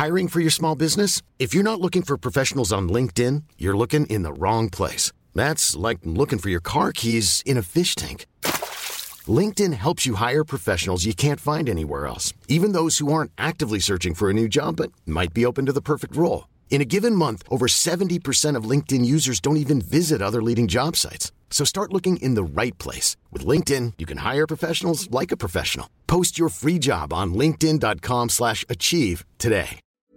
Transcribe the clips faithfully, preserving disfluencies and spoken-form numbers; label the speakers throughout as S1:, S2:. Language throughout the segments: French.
S1: Hiring for your small business? If you're not looking for professionals on LinkedIn, you're looking in the wrong place. That's like looking for your car keys in a fish tank. LinkedIn helps you hire professionals you can't find anywhere else, even those who aren't actively searching for a new job but might be open to the perfect role. In a given month, over seventy percent of LinkedIn users don't even visit other leading job sites. So start looking in the right place. With LinkedIn, you can hire professionals like a professional. Post your free job on linkedin.com slash achieve today.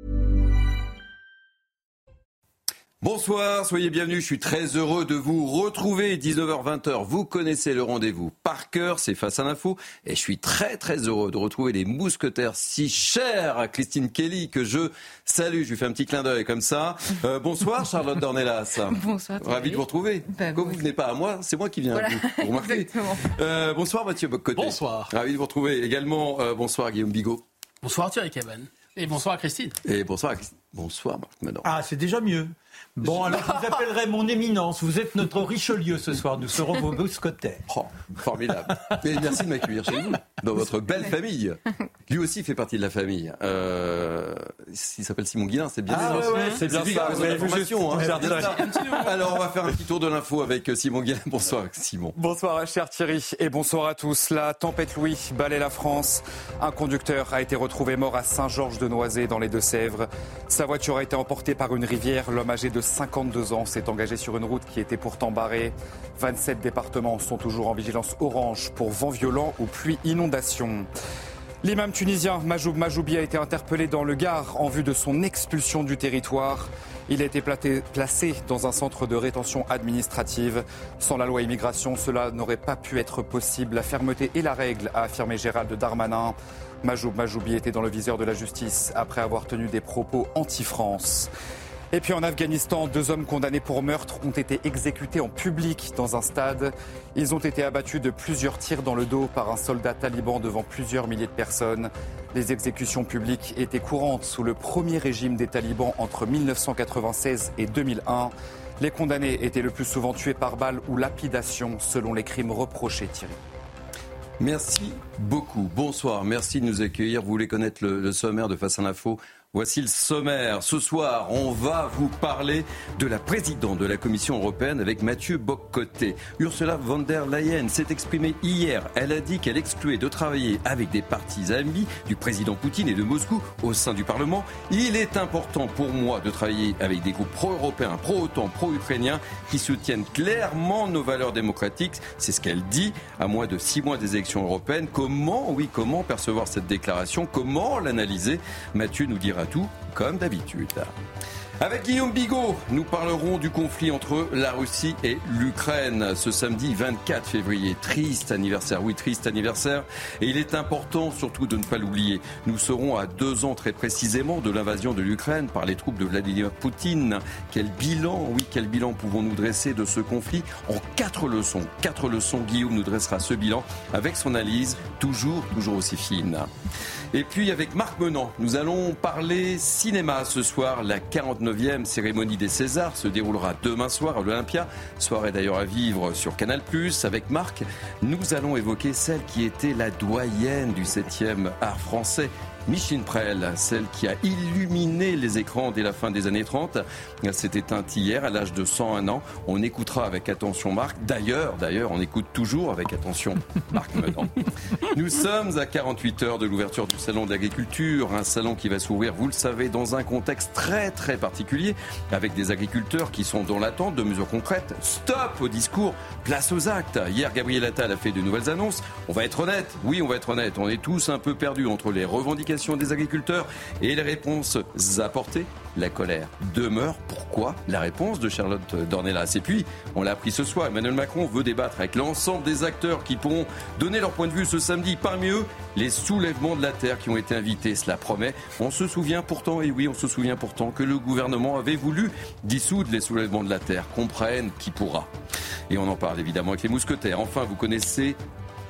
S2: Bonsoir, soyez bienvenus, je suis très heureux de vous retrouver, dix-neuf heures vingt, vous connaissez le rendez-vous par cœur, c'est Face à l'info, et je suis très très heureux de retrouver les mousquetaires si chers à Christine Kelly, que je salue, je lui fais un petit clin d'œil comme ça. Euh, bonsoir Charlotte Dornelas.
S3: Bonsoir.
S2: Ravi de vous retrouver.
S3: Ben,
S2: Comme vous ne venez pas à moi, c'est moi qui viens
S3: voilà.
S2: à vous, vous remarquez. euh, bonsoir Mathieu Bock-Côté.
S4: Bonsoir.
S2: Ravi de vous retrouver également, euh, bonsoir Guillaume Bigot.
S4: Bonsoir Thierry Cabane. Et bonsoir Christine.
S2: Et bonsoir Christine. Bonsoir Marc Menon.
S5: Ah, c'est déjà mieux. Bon, alors je vous appellerai mon éminence. Vous êtes notre Richelieu ce soir. Nous serons vos mousquetaires.
S2: Oh, formidable. Et merci de m'accueillir chez vous, dans votre belle famille. Lui aussi fait partie de la famille. Euh, il s'appelle Simon Guillain, c'est bien
S5: ah,
S2: ça.
S5: Ouais, ouais, c'est bien
S2: c'est
S5: ça.
S2: Vous
S5: avez
S2: information, hein,
S5: c'est bien
S2: ça. Alors, on va faire un petit tour de l'info avec Simon Guillain. Bonsoir Simon.
S6: Bonsoir cher Thierry et bonsoir à tous. La tempête Louis balaie la France. Un conducteur a été retrouvé mort à Saint-Georges-de-Noisée dans les Deux-Sèvres. Sa voiture a été emportée par une rivière. L'homme âgé de cinquante-deux ans s'est engagé sur une route qui était pourtant barrée. vingt-sept départements sont toujours en vigilance orange pour vent violent ou pluie inondation. L'imam tunisien Majoub Majoubi a été interpellé dans le Gard en vue de son expulsion du territoire. Il a été placé dans un centre de rétention administrative. Sans la loi immigration, cela n'aurait pas pu être possible. La fermeté est la règle, a affirmé Gérald Darmanin. Majoub Majoubi était dans le viseur de la justice après avoir tenu des propos anti-France. Et puis en Afghanistan, deux hommes condamnés pour meurtre ont été exécutés en public dans un stade. Ils ont été abattus de plusieurs tirs dans le dos par un soldat taliban devant plusieurs milliers de personnes. Les exécutions publiques étaient courantes sous le premier régime des talibans entre dix-neuf cent quatre-vingt-seize et deux mille un. Les condamnés étaient le plus souvent tués par balle ou lapidation selon les crimes reprochés, Thierry.
S2: Merci beaucoup. Bonsoir, merci de nous accueillir. Vous voulez connaître le, le sommaire de Face à l'info ? Voici le sommaire. Ce soir, on va vous parler de la présidente de la Commission européenne avec Mathieu Bock-Côté. Ursula von der Leyen s'est exprimée hier. Elle a dit qu'elle excluait de travailler avec des partis amis du président Poutine et de Moscou au sein du Parlement. Il est important pour moi de travailler avec des groupes pro-européens, pro-OTAN, pro-ukrainiens qui soutiennent clairement nos valeurs démocratiques. C'est ce qu'elle dit à moins de six mois des élections européennes. Comment, oui, comment percevoir cette déclaration ? Comment l'analyser ? Mathieu nous dira tout, comme d'habitude. Avec Guillaume Bigot, nous parlerons du conflit entre la Russie et l'Ukraine ce samedi vingt-quatre février. Triste anniversaire, oui, triste anniversaire. Et il est important surtout de ne pas l'oublier. Nous serons à deux ans très précisément de l'invasion de l'Ukraine par les troupes de Vladimir Poutine. Quel bilan, oui, quel bilan pouvons-nous dresser de ce conflit en quatre leçons. Quatre leçons, Guillaume nous dressera ce bilan avec son analyse toujours, toujours aussi fine. Et puis avec Marc Menon, nous allons parler cinéma ce soir. La quarante-neuvième cérémonie des Césars se déroulera demain soir à l'Olympia. Soirée d'ailleurs à vivre sur Canal plus. Avec Marc, nous allons évoquer celle qui était la doyenne du septième art français. Micheline Prel, celle qui a illuminé les écrans dès la fin des années trente, s'est éteinte hier à l'âge de cent un ans. On écoutera avec attention Marc. D'ailleurs, d'ailleurs, on écoute toujours avec attention Marc Menon. Nous sommes à quarante-huit heures de l'ouverture du salon de l'agriculture, un salon qui va s'ouvrir, vous le savez, dans un contexte très très particulier, avec des agriculteurs qui sont dans l'attente de mesures concrètes. Stop au discours, place aux actes. Hier, Gabriel Attal a fait de nouvelles annonces. On va être honnête, oui, on va être honnête. On est tous un peu perdus entre les revendications des agriculteurs et les réponses apportées. La colère demeure. Pourquoi ? La réponse de Charlotte Dornelas. Et puis, on l'a appris ce soir, Emmanuel Macron veut débattre avec l'ensemble des acteurs qui pourront donner leur point de vue ce samedi. Parmi eux, les soulèvements de la terre qui ont été invités. Cela promet. On se souvient pourtant, et oui, on se souvient pourtant que le gouvernement avait voulu dissoudre les soulèvements de la terre. Comprenne qui pourra. Et on en parle évidemment avec les mousquetaires. Enfin, vous connaissez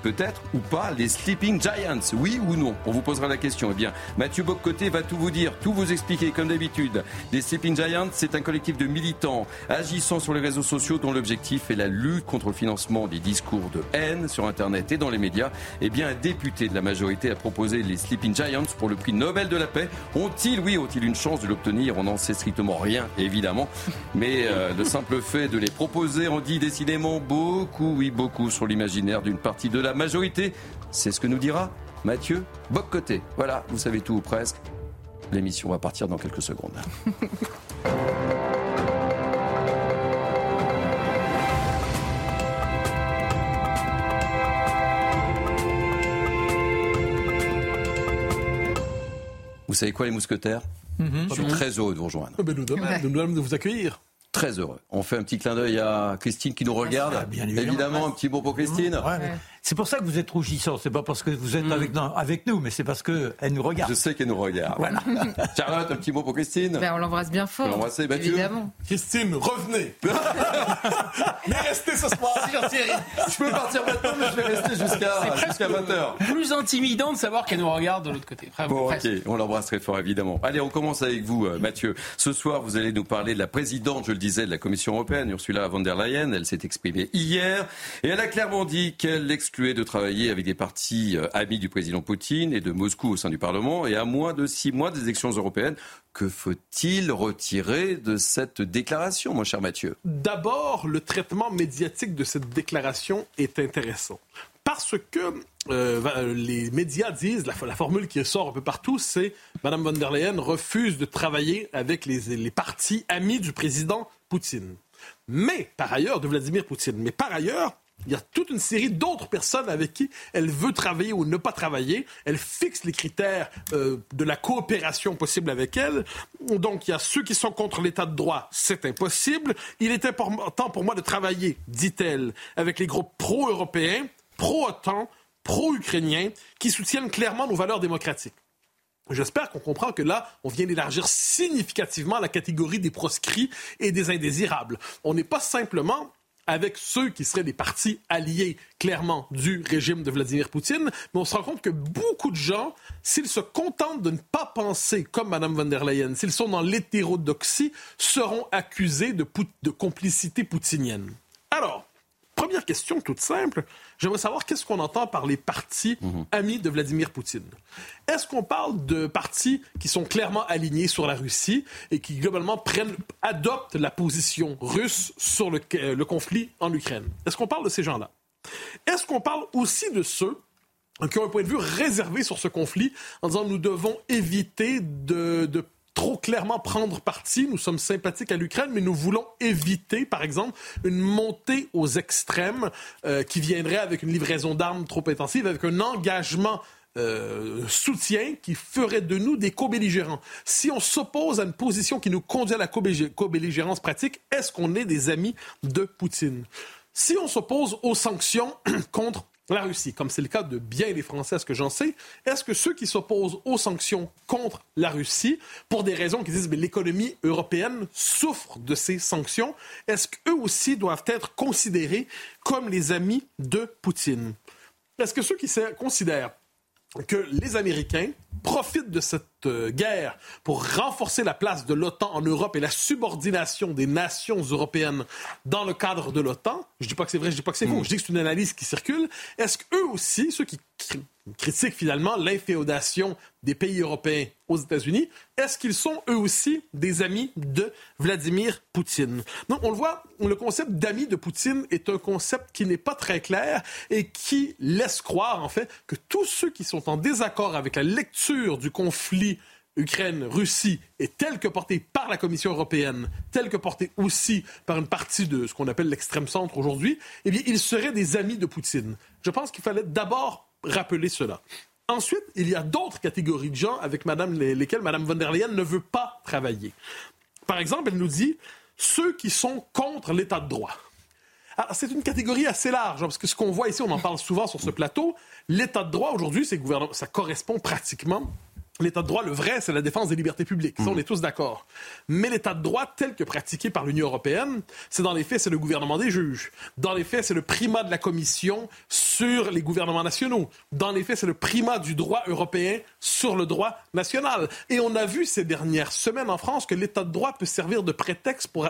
S2: peut-être ou pas les Sleeping Giants, oui ou non? On vous posera la question. Eh bien, Mathieu Bock-Côté va tout vous dire, tout vous expliquer comme d'habitude. Les Sleeping Giants, c'est un collectif de militants agissant sur les réseaux sociaux dont l'objectif est la lutte contre le financement des discours de haine sur Internet et dans les médias. Eh bien, un député de la majorité a proposé les Sleeping Giants pour le prix Nobel de la paix. Ont-ils, oui, ont-ils une chance de l'obtenir? On n'en sait strictement rien, évidemment. Mais euh, le simple fait de les proposer en dit décidément beaucoup, oui, beaucoup sur l'imaginaire d'une partie de la majorité. C'est ce que nous dira Mathieu Bock-Côté. Voilà, vous savez tout ou presque. L'émission va partir dans quelques secondes. Vous savez quoi, les mousquetaires? mm-hmm. Je suis très heureux de vous rejoindre.
S3: Ben, nous sommes nous de vous accueillir.
S2: Très heureux. On fait un petit clin d'œil à Christine qui nous regarde. Ah, bien évidemment, évidemment, un petit mot pour Christine.
S5: Ouais, ouais. C'est pour ça que vous êtes rougissant. C'est pas parce que vous êtes mmh. avec, non, avec nous, mais c'est parce qu'elle nous regarde.
S2: Je sais qu'elle nous regarde.
S5: Voilà.
S2: Charlotte, un petit mot pour Christine.
S7: Ben, on l'embrasse bien fort.
S2: On l'embrasse, Mathieu.
S7: Évidemment.
S3: Christine, revenez. Mais restez ce soir.
S2: Je peux partir maintenant, mais je vais rester jusqu'à, jusqu'à vingt heures.
S4: Plus intimidant de savoir qu'elle nous regarde de l'autre côté. Bravo,
S2: bon, ok, on l'embrasse très fort, évidemment. Allez, on commence avec vous, Mathieu. Ce soir, vous allez nous parler de la présidente, je le disais, de la Commission européenne, Ursula von der Leyen. Elle s'est exprimée hier et elle a clairement dit qu'elle excluait de travailler avec des partis euh, amis du président Poutine et de Moscou au sein du Parlement. Et à moins de six mois des élections européennes, que faut-il retirer de cette déclaration, mon cher Mathieu?
S3: D'abord, le traitement médiatique de cette déclaration est intéressant. Parce que euh, les médias disent, la, la formule qui sort un peu partout, c'est Mme von der Leyen refuse de travailler avec les, les partis amis du président Poutine. Mais, par ailleurs, de Vladimir Poutine, mais par ailleurs, il y a toute une série d'autres personnes avec qui elle veut travailler ou ne pas travailler. Elle fixe les critères euh, de la coopération possible avec elle. Donc, il y a ceux qui sont contre l'état de droit. C'est impossible. Il est important pour moi de travailler, dit-elle, avec les groupes pro-européens, pro-OTAN, pro-ukrainiens, qui soutiennent clairement nos valeurs démocratiques. J'espère qu'on comprend que là, on vient d'élargir significativement la catégorie des proscrits et des indésirables. On n'est pas simplement avec ceux qui seraient des partis alliés, clairement, du régime de Vladimir Poutine, mais on se rend compte que beaucoup de gens, s'ils se contentent de ne pas penser comme Mme von der Leyen, s'ils sont dans l'hétérodoxie, seront accusés de, pout- de complicité poutinienne. Alors, première question toute simple, j'aimerais savoir qu'est-ce qu'on entend par les partis mmh. amis de Vladimir Poutine. Est-ce qu'on parle de partis qui sont clairement alignés sur la Russie et qui globalement prennent, adoptent la position russe sur le, le conflit en Ukraine? Est-ce qu'on parle de ces gens-là? Est-ce qu'on parle aussi de ceux qui ont un point de vue réservé sur ce conflit en disant nous devons éviter de, de trop clairement prendre parti, nous sommes sympathiques à l'Ukraine, mais nous voulons éviter, par exemple, une montée aux extrêmes euh, qui viendrait avec une livraison d'armes trop intensive, avec un engagement euh, soutien qui ferait de nous des co-belligérants. Si on s'oppose à une position qui nous conduit à la co-belligérance pratique, est-ce qu'on est des amis de Poutine? Si on s'oppose aux sanctions contre la Russie, comme c'est le cas de bien des Français, à ce que j'en sais, est-ce que ceux qui s'opposent aux sanctions contre la Russie, pour des raisons qui disent que l'économie européenne souffre de ces sanctions, est-ce qu'eux aussi doivent être considérés comme les amis de Poutine? Est-ce que ceux qui considèrent que les Américains profitent de cette euh, guerre pour renforcer la place de l'OTAN en Europe et la subordination des nations européennes dans le cadre de l'OTAN, je dis pas que c'est vrai, je dis pas que c'est faux, mmh. je dis que c'est une analyse qui circule, est-ce qu'eux aussi, ceux qui critiquent finalement l'inféodation des pays européens aux États-Unis, est-ce qu'ils sont eux aussi des amis de Vladimir Poutine? Donc on le voit, le concept d'amis de Poutine est un concept qui n'est pas très clair et qui laisse croire en fait que tous ceux qui sont en désaccord avec la lecture du conflit Ukraine-Russie est tel que porté par la Commission européenne, tel que porté aussi par une partie de ce qu'on appelle l'extrême-centre aujourd'hui, eh bien, ils seraient des amis de Poutine. Je pense qu'il fallait d'abord rappeler cela. Ensuite, il y a d'autres catégories de gens avec madame, les, lesquelles Mme von der Leyen ne veut pas travailler. Par exemple, elle nous dit ceux qui sont contre l'état de droit. Alors, c'est une catégorie assez large, hein, parce que ce qu'on voit ici, on en parle souvent sur ce plateau, l'état de droit aujourd'hui, c'est gouvernement, ça correspond pratiquement L'état de droit, le vrai, c'est la défense des libertés publiques. Ça, on est tous d'accord. Mais l'état de droit, tel que pratiqué par l'Union européenne, c'est dans les faits, c'est le gouvernement des juges. Dans les faits, c'est le primat de la Commission sur les gouvernements nationaux. Dans les faits, c'est le primat du droit européen sur le droit national. Et on a vu ces dernières semaines en France que l'état de droit peut servir de prétexte pour...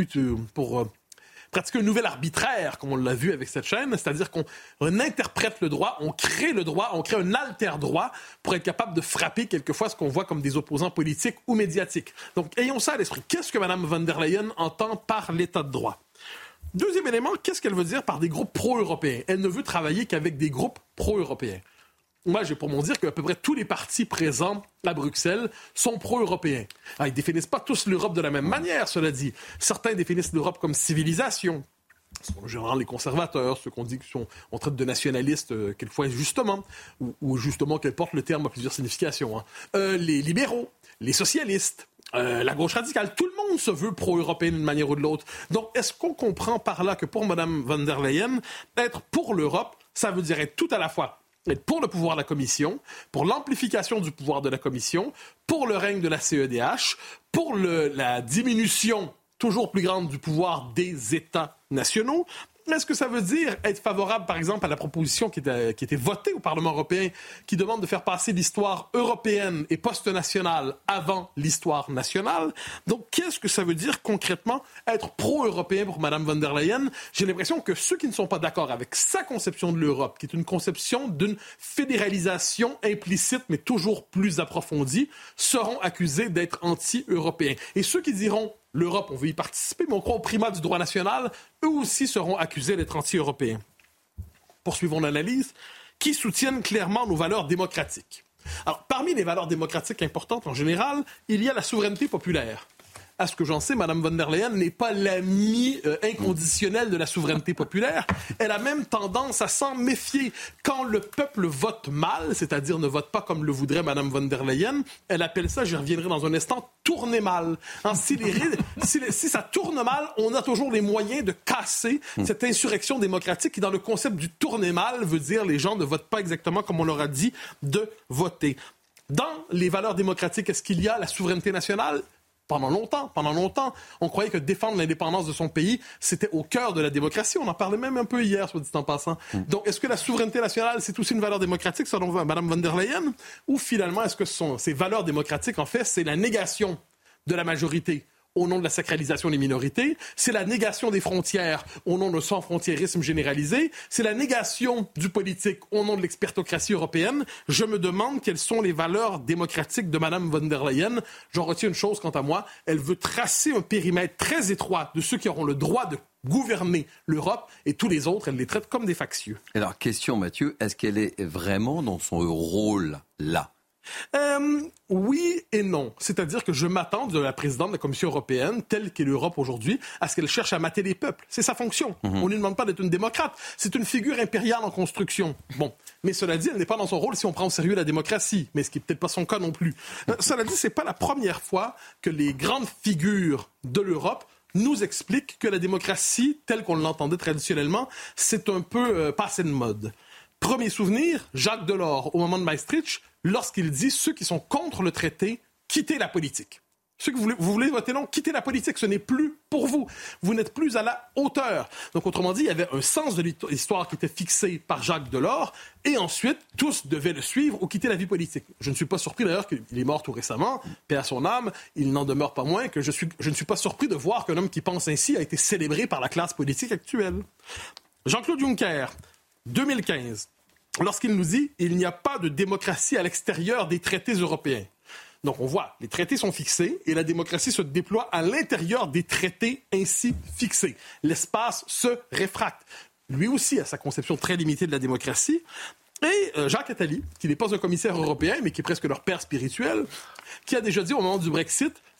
S3: pour, pour pratiquer un nouvel arbitraire, comme on l'a vu avec cette chaîne, c'est-à-dire qu'on on interprète le droit, on crée le droit, on crée un alter-droit pour être capable de frapper quelquefois ce qu'on voit comme des opposants politiques ou médiatiques. Donc, ayons ça à l'esprit. Qu'est-ce que Mme von der Leyen entend par l'état de droit? Deuxième élément, qu'est-ce qu'elle veut dire par des groupes pro-européens? Elle ne veut travailler qu'avec des groupes pro-européens. Moi, j'ai pour mon dire qu'à peu près tous les partis présents à Bruxelles sont pro-européens. Alors, ils ne définissent pas tous l'Europe de la même manière, cela dit. Certains définissent l'Europe comme civilisation. Ce sont en général les conservateurs, ceux qu'on dit qu'on traite de nationalistes, euh, quelquefois justement, ou, ou justement qu'elle porte le terme à plusieurs significations. Hein. Euh, les libéraux, les socialistes, euh, la gauche radicale, tout le monde se veut pro-européen d'une manière ou de l'autre. Donc, est-ce qu'on comprend par là que pour Mme von der Leyen, être pour l'Europe, ça veut dire être tout à la fois être pour le pouvoir de la Commission, pour l'amplification du pouvoir de la Commission, pour le règne de la C E D H, pour le, la diminution toujours plus grande du pouvoir des États nationaux? Est-ce que ça veut dire être favorable, par exemple, à la proposition qui était, qui était votée au Parlement européen, qui demande de faire passer l'histoire européenne et post-nationale avant l'histoire nationale? Donc, qu'est-ce que ça veut dire concrètement être pro-européen pour Mme von der Leyen? J'ai l'impression que ceux qui ne sont pas d'accord avec sa conception de l'Europe, qui est une conception d'une fédéralisation implicite, mais toujours plus approfondie, seront accusés d'être anti-européens. Et ceux qui diront l'Europe, on veut y participer, mais on croit au primat du droit national, eux aussi seront accusés d'être anti-européens. Poursuivons l'analyse, qui soutiennent clairement nos valeurs démocratiques. Alors, parmi les valeurs démocratiques importantes en général, il y a la souveraineté populaire. À ce que j'en sais, Mme von der Leyen n'est pas l'amie euh, inconditionnelle de la souveraineté populaire. Elle a même tendance à s'en méfier. Quand le peuple vote mal, c'est-à-dire ne vote pas comme le voudrait Mme von der Leyen, elle appelle ça, j'y reviendrai dans un instant, tourner mal. Hein, si, les, si, les, si ça tourne mal, on a toujours les moyens de casser cette insurrection démocratique qui, dans le concept du tourner mal, veut dire les gens ne votent pas exactement comme on leur a dit de voter. Dans les valeurs démocratiques, est-ce qu'il y a la souveraineté nationale? Pendant longtemps, pendant longtemps, on croyait que défendre l'indépendance de son pays, c'était au cœur de la démocratie. On en parlait même un peu hier, soit dit en passant. Mm. Donc, est-ce que la souveraineté nationale, c'est aussi une valeur démocratique, selon Mme von der Leyen? Ou finalement, est-ce que ce sont, ces valeurs démocratiques, en fait, c'est la négation de la majorité au nom de la sacralisation des minorités, c'est la négation des frontières au nom d'un sans-frontiérisme généralisé, c'est la négation du politique au nom de l'expertocratie européenne. Je me demande quelles sont les valeurs démocratiques de Mme von der Leyen. J'en retiens une chose quant à moi, elle veut tracer un périmètre très étroit de ceux qui auront le droit de gouverner l'Europe et tous les autres, elle les traite comme des factieux.
S2: Alors, question Mathieu, est-ce qu'elle est vraiment dans son rôle là?
S3: Euh, oui et non. C'est-à-dire que je m'attends de la présidente de la Commission européenne, telle qu'est l'Europe aujourd'hui, à ce qu'elle cherche à mater les peuples. C'est sa fonction. Mm-hmm. On ne lui demande pas d'être une démocrate. C'est une figure impériale en construction. Bon. Mais cela dit, elle n'est pas dans son rôle si on prend au sérieux la démocratie. Mais ce qui n'est peut-être pas son cas non plus. Euh, cela dit, c'est pas la première fois que les grandes figures de l'Europe nous expliquent que la démocratie, telle qu'on l'entendait traditionnellement, c'est un peu euh, passé de mode. Premier souvenir, Jacques Delors, au moment de Maastricht, lorsqu'il dit « ceux qui sont contre le traité, quittez la politique ». Ceux que vous voulez, vous voulez voter non, quittez la politique, ce n'est plus pour vous. Vous n'êtes plus à la hauteur. Donc, autrement dit, il y avait un sens de l'histoire qui était fixé par Jacques Delors, et ensuite, tous devaient le suivre ou quitter la vie politique. Je ne suis pas surpris d'ailleurs qu'il est mort tout récemment, paix à son âme, il n'en demeure pas moins que je, suis, je ne suis pas surpris de voir qu'un homme qui pense ainsi a été célébré par la classe politique actuelle. Jean-Claude Juncker, deux mille quinze, lorsqu'il nous dit « il n'y a pas de démocratie à l'extérieur des traités européens ». Donc, on voit, les traités sont fixés et la démocratie se déploie à l'intérieur des traités ainsi fixés. L'espace se réfracte. Lui aussi a sa conception très limitée de la démocratie. Et euh, Jacques Attali, qui n'est pas un commissaire européen, mais qui est presque leur père spirituel, qui a déjà dit au moment du Brexit,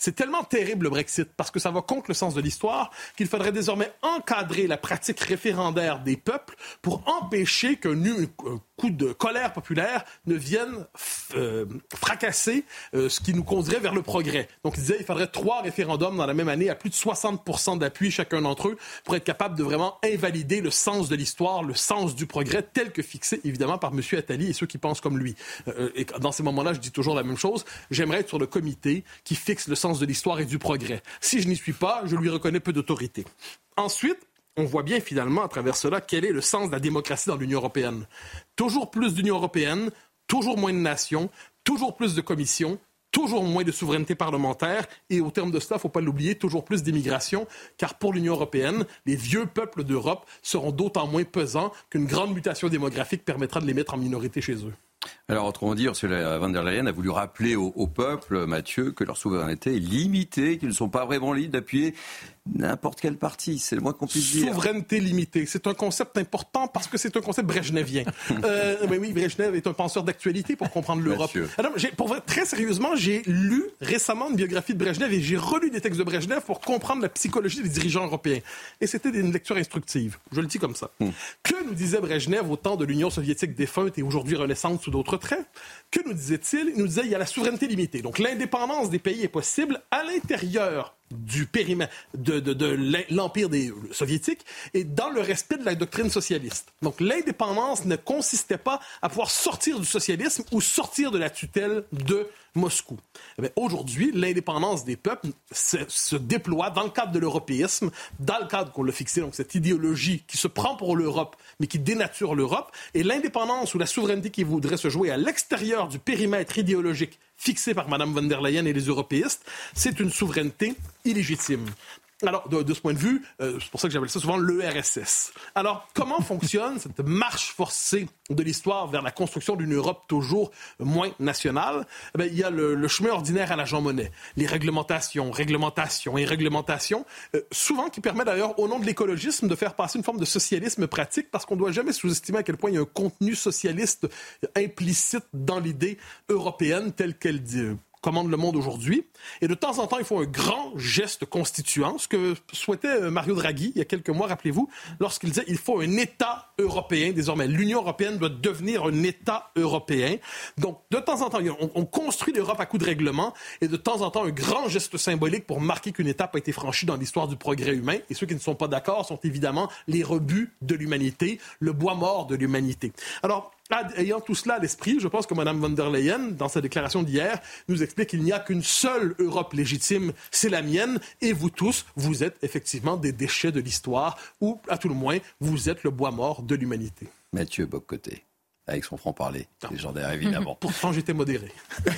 S3: C'est tellement terrible le Brexit parce que ça va contre le sens de l'histoire qu'il faudrait désormais encadrer la pratique référendaire des peuples pour empêcher qu'un un coup de colère populaire ne vienne euh, fracasser euh, ce qui nous conduirait vers le progrès. Donc il disait qu'il faudrait trois référendums dans la même année à plus de soixante pour cent d'appui chacun d'entre eux pour être capable de vraiment invalider le sens de l'histoire, le sens du progrès tel que fixé évidemment par M. Attali et ceux qui pensent comme lui. Euh, et dans ces moments-là, je dis toujours la même chose. J'aimerais être sur le comité qui fixe le sens de l'histoire et du progrès. Si je n'y suis pas, je lui reconnais peu d'autorité. Ensuite, on voit bien finalement à travers cela quel est le sens de la démocratie dans l'Union européenne. Toujours plus d'Union européenne, toujours moins de nations, toujours plus de commissions, toujours moins de souveraineté parlementaire et au terme de cela, il ne faut pas l'oublier, toujours plus d'immigration, car pour l'Union européenne, les vieux peuples d'Europe seront d'autant moins pesants qu'une grande mutation démographique permettra de les mettre en minorité chez eux.
S2: Alors, autrement dit, Ursula von der Leyen a voulu rappeler au, au peuple, Mathieu, que leur souveraineté est limitée, qu'ils ne sont pas vraiment libres d'appuyer n'importe quel parti. C'est le moins qu'on puisse dire.
S3: Souveraineté limitée, c'est un concept important parce que c'est un concept brejnevien. euh, mais oui, Brejnev est un penseur d'actualité pour comprendre l'Europe. Alors, j'ai, pour vrai, très sérieusement, j'ai lu récemment une biographie de Brejnev et j'ai relu des textes de Brejnev pour comprendre la psychologie des dirigeants européens. Et c'était une lecture instructive. Je le dis comme ça. Hmm. Que nous disait Brejnev au temps de l'Union soviétique défunte et aujourd'hui renaissante sous d'autres traits? Que nous disait-il? Il nous disait qu'il y a la souveraineté limitée. Donc l'indépendance des pays est possible à l'intérieur du périmètre de, de, de l'Empire des soviétiques et dans le respect de la doctrine socialiste. Donc l'indépendance ne consistait pas à pouvoir sortir du socialisme ou sortir de la tutelle de Moscou. Eh bien, aujourd'hui, l'indépendance des peuples se, se déploie dans le cadre de l'européisme, dans le cadre qu'on l'a fixé, donc cette idéologie qui se prend pour l'Europe, mais qui dénature l'Europe, et l'indépendance ou la souveraineté qui voudrait se jouer à l'extérieur du périmètre idéologique fixé par Mme von der Leyen et les européistes, c'est une souveraineté illégitime. Alors, de, de ce point de vue, euh, c'est pour ça que j'appelle ça souvent l'E R S S. Alors, comment fonctionne cette marche forcée de l'histoire vers la construction d'une Europe toujours moins nationale? Eh bien, il y a le, le chemin ordinaire à la Jean Monnet. Les réglementations, réglementations et réglementations, euh, souvent qui permet d'ailleurs, au nom de l'écologisme, de faire passer une forme de socialisme pratique, parce qu'on ne doit jamais sous-estimer à quel point il y a un contenu socialiste implicite dans l'idée européenne telle qu'elle dit, commande le monde aujourd'hui. Et de temps en temps, il faut un grand geste constituant, ce que souhaitait Mario Draghi il y a quelques mois, rappelez-vous, lorsqu'il disait qu'il faut un État européen. Désormais, l'Union européenne doit devenir un État européen. Donc, de temps en temps, on, on construit l'Europe à coups de règlement et de temps en temps, un grand geste symbolique pour marquer qu'une étape a été franchie dans l'histoire du progrès humain. Et ceux qui ne sont pas d'accord sont évidemment les rebuts de l'humanité, le bois mort de l'humanité. Alors, ayant tout cela à l'esprit, je pense que Mme von der Leyen, dans sa déclaration d'hier, nous explique qu'il n'y a qu'une seule Europe légitime, c'est la mienne, et vous tous, vous êtes effectivement des déchets de l'histoire, ou, à tout le moins, vous êtes le bois mort de l'humanité.
S2: Mathieu Bock-Côté, avec son franc-parler, légendaire évidemment.
S3: Pourtant, j'étais modéré.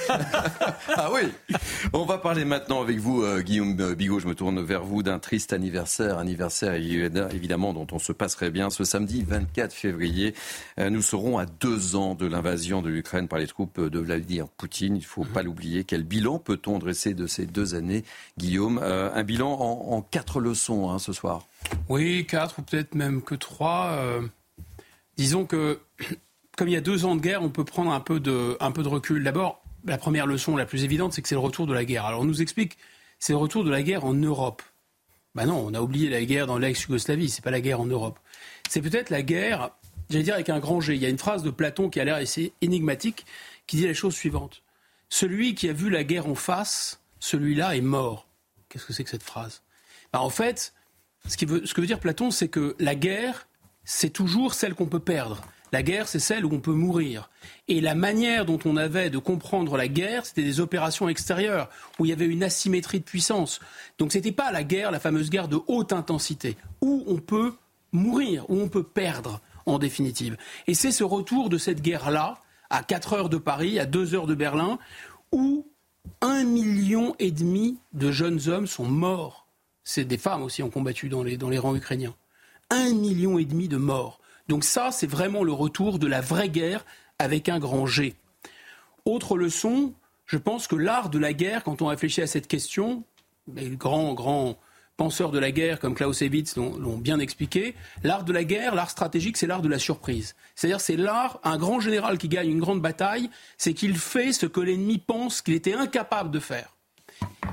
S2: Ah oui. On va parler maintenant avec vous, euh, Guillaume Bigot, je me tourne vers vous, d'un triste anniversaire, anniversaire évidemment dont on se passerait bien. Ce samedi vingt-quatre février, euh, nous serons à deux ans de l'invasion de l'Ukraine par les troupes de Vladimir Poutine. Il ne faut mmh. pas l'oublier. Quel bilan peut-on dresser de ces deux années, Guillaume? euh, Un bilan en, en quatre leçons hein, ce soir.
S4: Oui, quatre ou peut-être même que trois. Euh, disons que... Comme il y a deux ans de guerre, on peut prendre un peu de, un peu de recul. D'abord, la première leçon la plus évidente, c'est que c'est le retour de la guerre. Alors on nous explique, c'est le retour de la guerre en Europe. Ben non, on a oublié la guerre dans l'ex-Yougoslavie, c'est pas la guerre en Europe. C'est peut-être la guerre, j'allais dire avec un grand G. Il y a une phrase de Platon qui a l'air assez énigmatique, qui dit la chose suivante. Celui qui a vu la guerre en face, celui-là est mort. Qu'est-ce que c'est que cette phrase? Ben en fait, ce, qui veut, ce que veut dire Platon, c'est que la guerre, c'est toujours celle qu'on peut perdre. La guerre, c'est celle où on peut mourir. Et la manière dont on avait de comprendre la guerre, c'était des opérations extérieures, où il y avait une asymétrie de puissance. Donc ce n'était pas la guerre, la fameuse guerre de haute intensité, où on peut mourir, où on peut perdre, en définitive. Et c'est ce retour de cette guerre-là, à quatre heures de Paris, à deux heures de Berlin, où un million et demi de jeunes hommes sont morts. C'est des femmes aussi ont combattu dans les, dans les rangs ukrainiens. Un million et demi de morts. Donc ça, c'est vraiment le retour de la vraie guerre avec un grand G. Autre leçon, je pense que l'art de la guerre, quand on réfléchit à cette question, les grands, grands penseurs de la guerre comme Clausewitz l'ont, l'ont bien expliqué, l'art de la guerre, l'art stratégique, c'est l'art de la surprise. C'est-à-dire c'est l'art, un grand général qui gagne une grande bataille, c'est qu'il fait ce que l'ennemi pense qu'il était incapable de faire.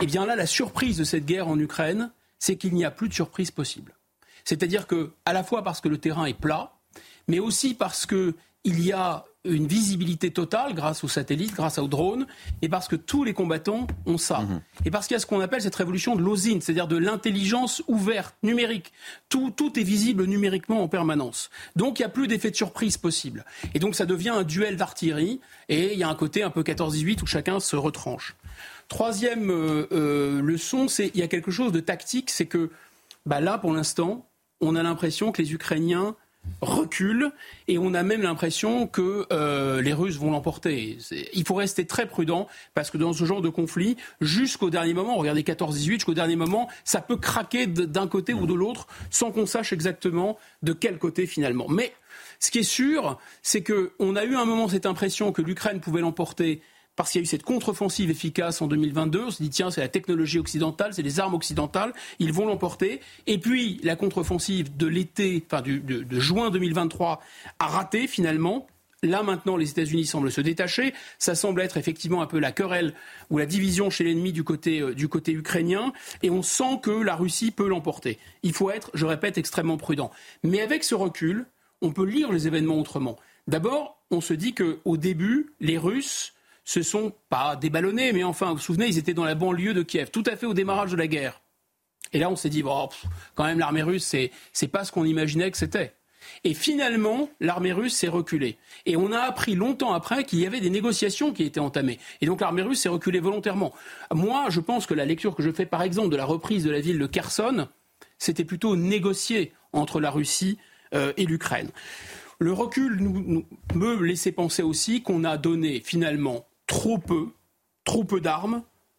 S4: Eh bien là, la surprise de cette guerre en Ukraine, c'est qu'il n'y a plus de surprise possible. C'est-à-dire que, à la fois parce que le terrain est plat, mais aussi parce qu'il y a une visibilité totale grâce aux satellites, grâce aux drones, et parce que tous les combattants ont ça. Mmh. Et parce qu'il y a ce qu'on appelle cette révolution de l'O S I N, c'est-à-dire de l'intelligence ouverte, numérique. Tout, tout est visible numériquement en permanence. Donc il n'y a plus d'effet de surprise possible. Et donc ça devient un duel d'artillerie, et il y a un côté un peu quatorze dix-huit où chacun se retranche. Troisième euh, euh, leçon, c'est il y a quelque chose de tactique, c'est que bah là, pour l'instant, on a l'impression que les Ukrainiens reculent et on a même l'impression que euh, les Russes vont l'emporter. C'est, il faut rester très prudent parce que dans ce genre de conflit, jusqu'au dernier moment, regardez quatorze dix-huit, jusqu'au dernier moment, ça peut craquer d'un côté ou de l'autre sans qu'on sache exactement de quel côté finalement. Mais ce qui est sûr, c'est qu'on a eu un moment cette impression que l'Ukraine pouvait l'emporter parce qu'il y a eu cette contre-offensive efficace en deux mille vingt-deux. On se dit, tiens, c'est la technologie occidentale, c'est les armes occidentales, ils vont l'emporter. Et puis, la contre-offensive de l'été, enfin, du, de, de juin deux mille vingt-trois a raté, finalement. Là, maintenant, les États-Unis semblent se détacher. Ça semble être effectivement un peu la querelle ou la division chez l'ennemi du côté, euh, du côté ukrainien. Et on sent que la Russie peut l'emporter. Il faut être, je répète, extrêmement prudent. Mais avec ce recul, on peut lire les événements autrement. D'abord, on se dit qu'au début, les Russes se sont pas déballonnés, mais enfin, vous vous souvenez, ils étaient dans la banlieue de Kiev, tout à fait au démarrage de la guerre. Et là, on s'est dit, bon, pff, quand même, l'armée russe, c'est, c'est pas ce qu'on imaginait que c'était. Et finalement, l'armée russe s'est reculée. Et on a appris longtemps après qu'il y avait des négociations qui étaient entamées. Et donc l'armée russe s'est reculée volontairement. Moi, je pense que la lecture que je fais, par exemple, de la reprise de la ville de Kherson, c'était plutôt négocié entre la Russie euh, et l'Ukraine. Le recul nous, nous, me laissait penser aussi qu'on a donné finalement trop peu, trop peu d'armes,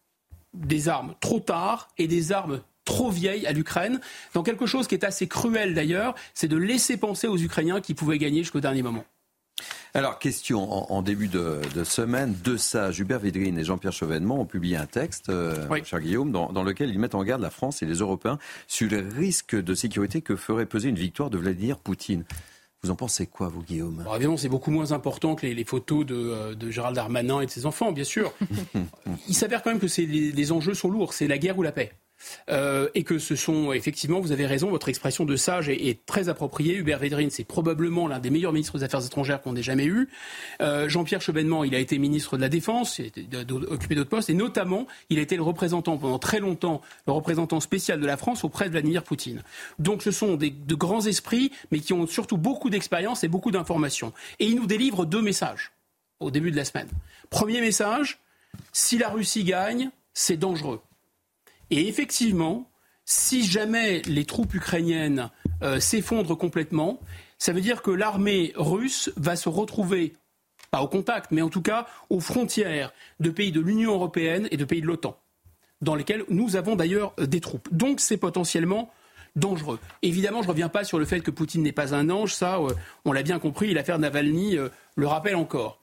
S4: des armes trop tard et des armes trop vieilles à l'Ukraine, dans quelque chose qui est assez cruel d'ailleurs, c'est de laisser penser aux Ukrainiens qu'ils pouvaient gagner jusqu'au dernier moment.
S2: Alors, question en, en début de, de semaine, deux sages, Hubert Védrine et Jean-Pierre Chevènement, ont publié un texte, euh, oui. cher Guillaume, dans, dans lequel ils mettent en garde la France et les Européens sur les risques de sécurité que ferait peser une victoire de Vladimir Poutine. Vous en pensez quoi, vous, Guillaume ?
S4: Alors, évidemment, c'est beaucoup moins important que les, les photos de, de Gérald Darmanin et de ses enfants, bien sûr. Il s'avère quand même que c'est, les, les enjeux sont lourds. C'est la guerre ou la paix. Euh, et que ce sont, effectivement, vous avez raison, votre expression de sage est, est très appropriée. Hubert Védrine, c'est probablement l'un des meilleurs ministres des Affaires étrangères qu'on ait jamais eu. Euh, Jean-Pierre Chevènement, il a été ministre de la Défense, il a occupé d'autres postes, et notamment, il a été le représentant pendant très longtemps, le représentant spécial de la France auprès de Vladimir Poutine. Donc ce sont des, de grands esprits, mais qui ont surtout beaucoup d'expérience et beaucoup d'informations. Et ils nous délivrent deux messages au début de la semaine. Premier message, si la Russie gagne, c'est dangereux. Et effectivement, si jamais les troupes ukrainiennes euh, s'effondrent complètement, ça veut dire que l'armée russe va se retrouver, pas au contact, mais en tout cas aux frontières de pays de l'Union européenne et de pays de l'OTAN, dans lesquels nous avons d'ailleurs euh, des troupes. Donc c'est potentiellement dangereux. Évidemment, je ne reviens pas sur le fait que Poutine n'est pas un ange, ça, euh, on l'a bien compris, l'affaire Navalny euh, le rappelle encore.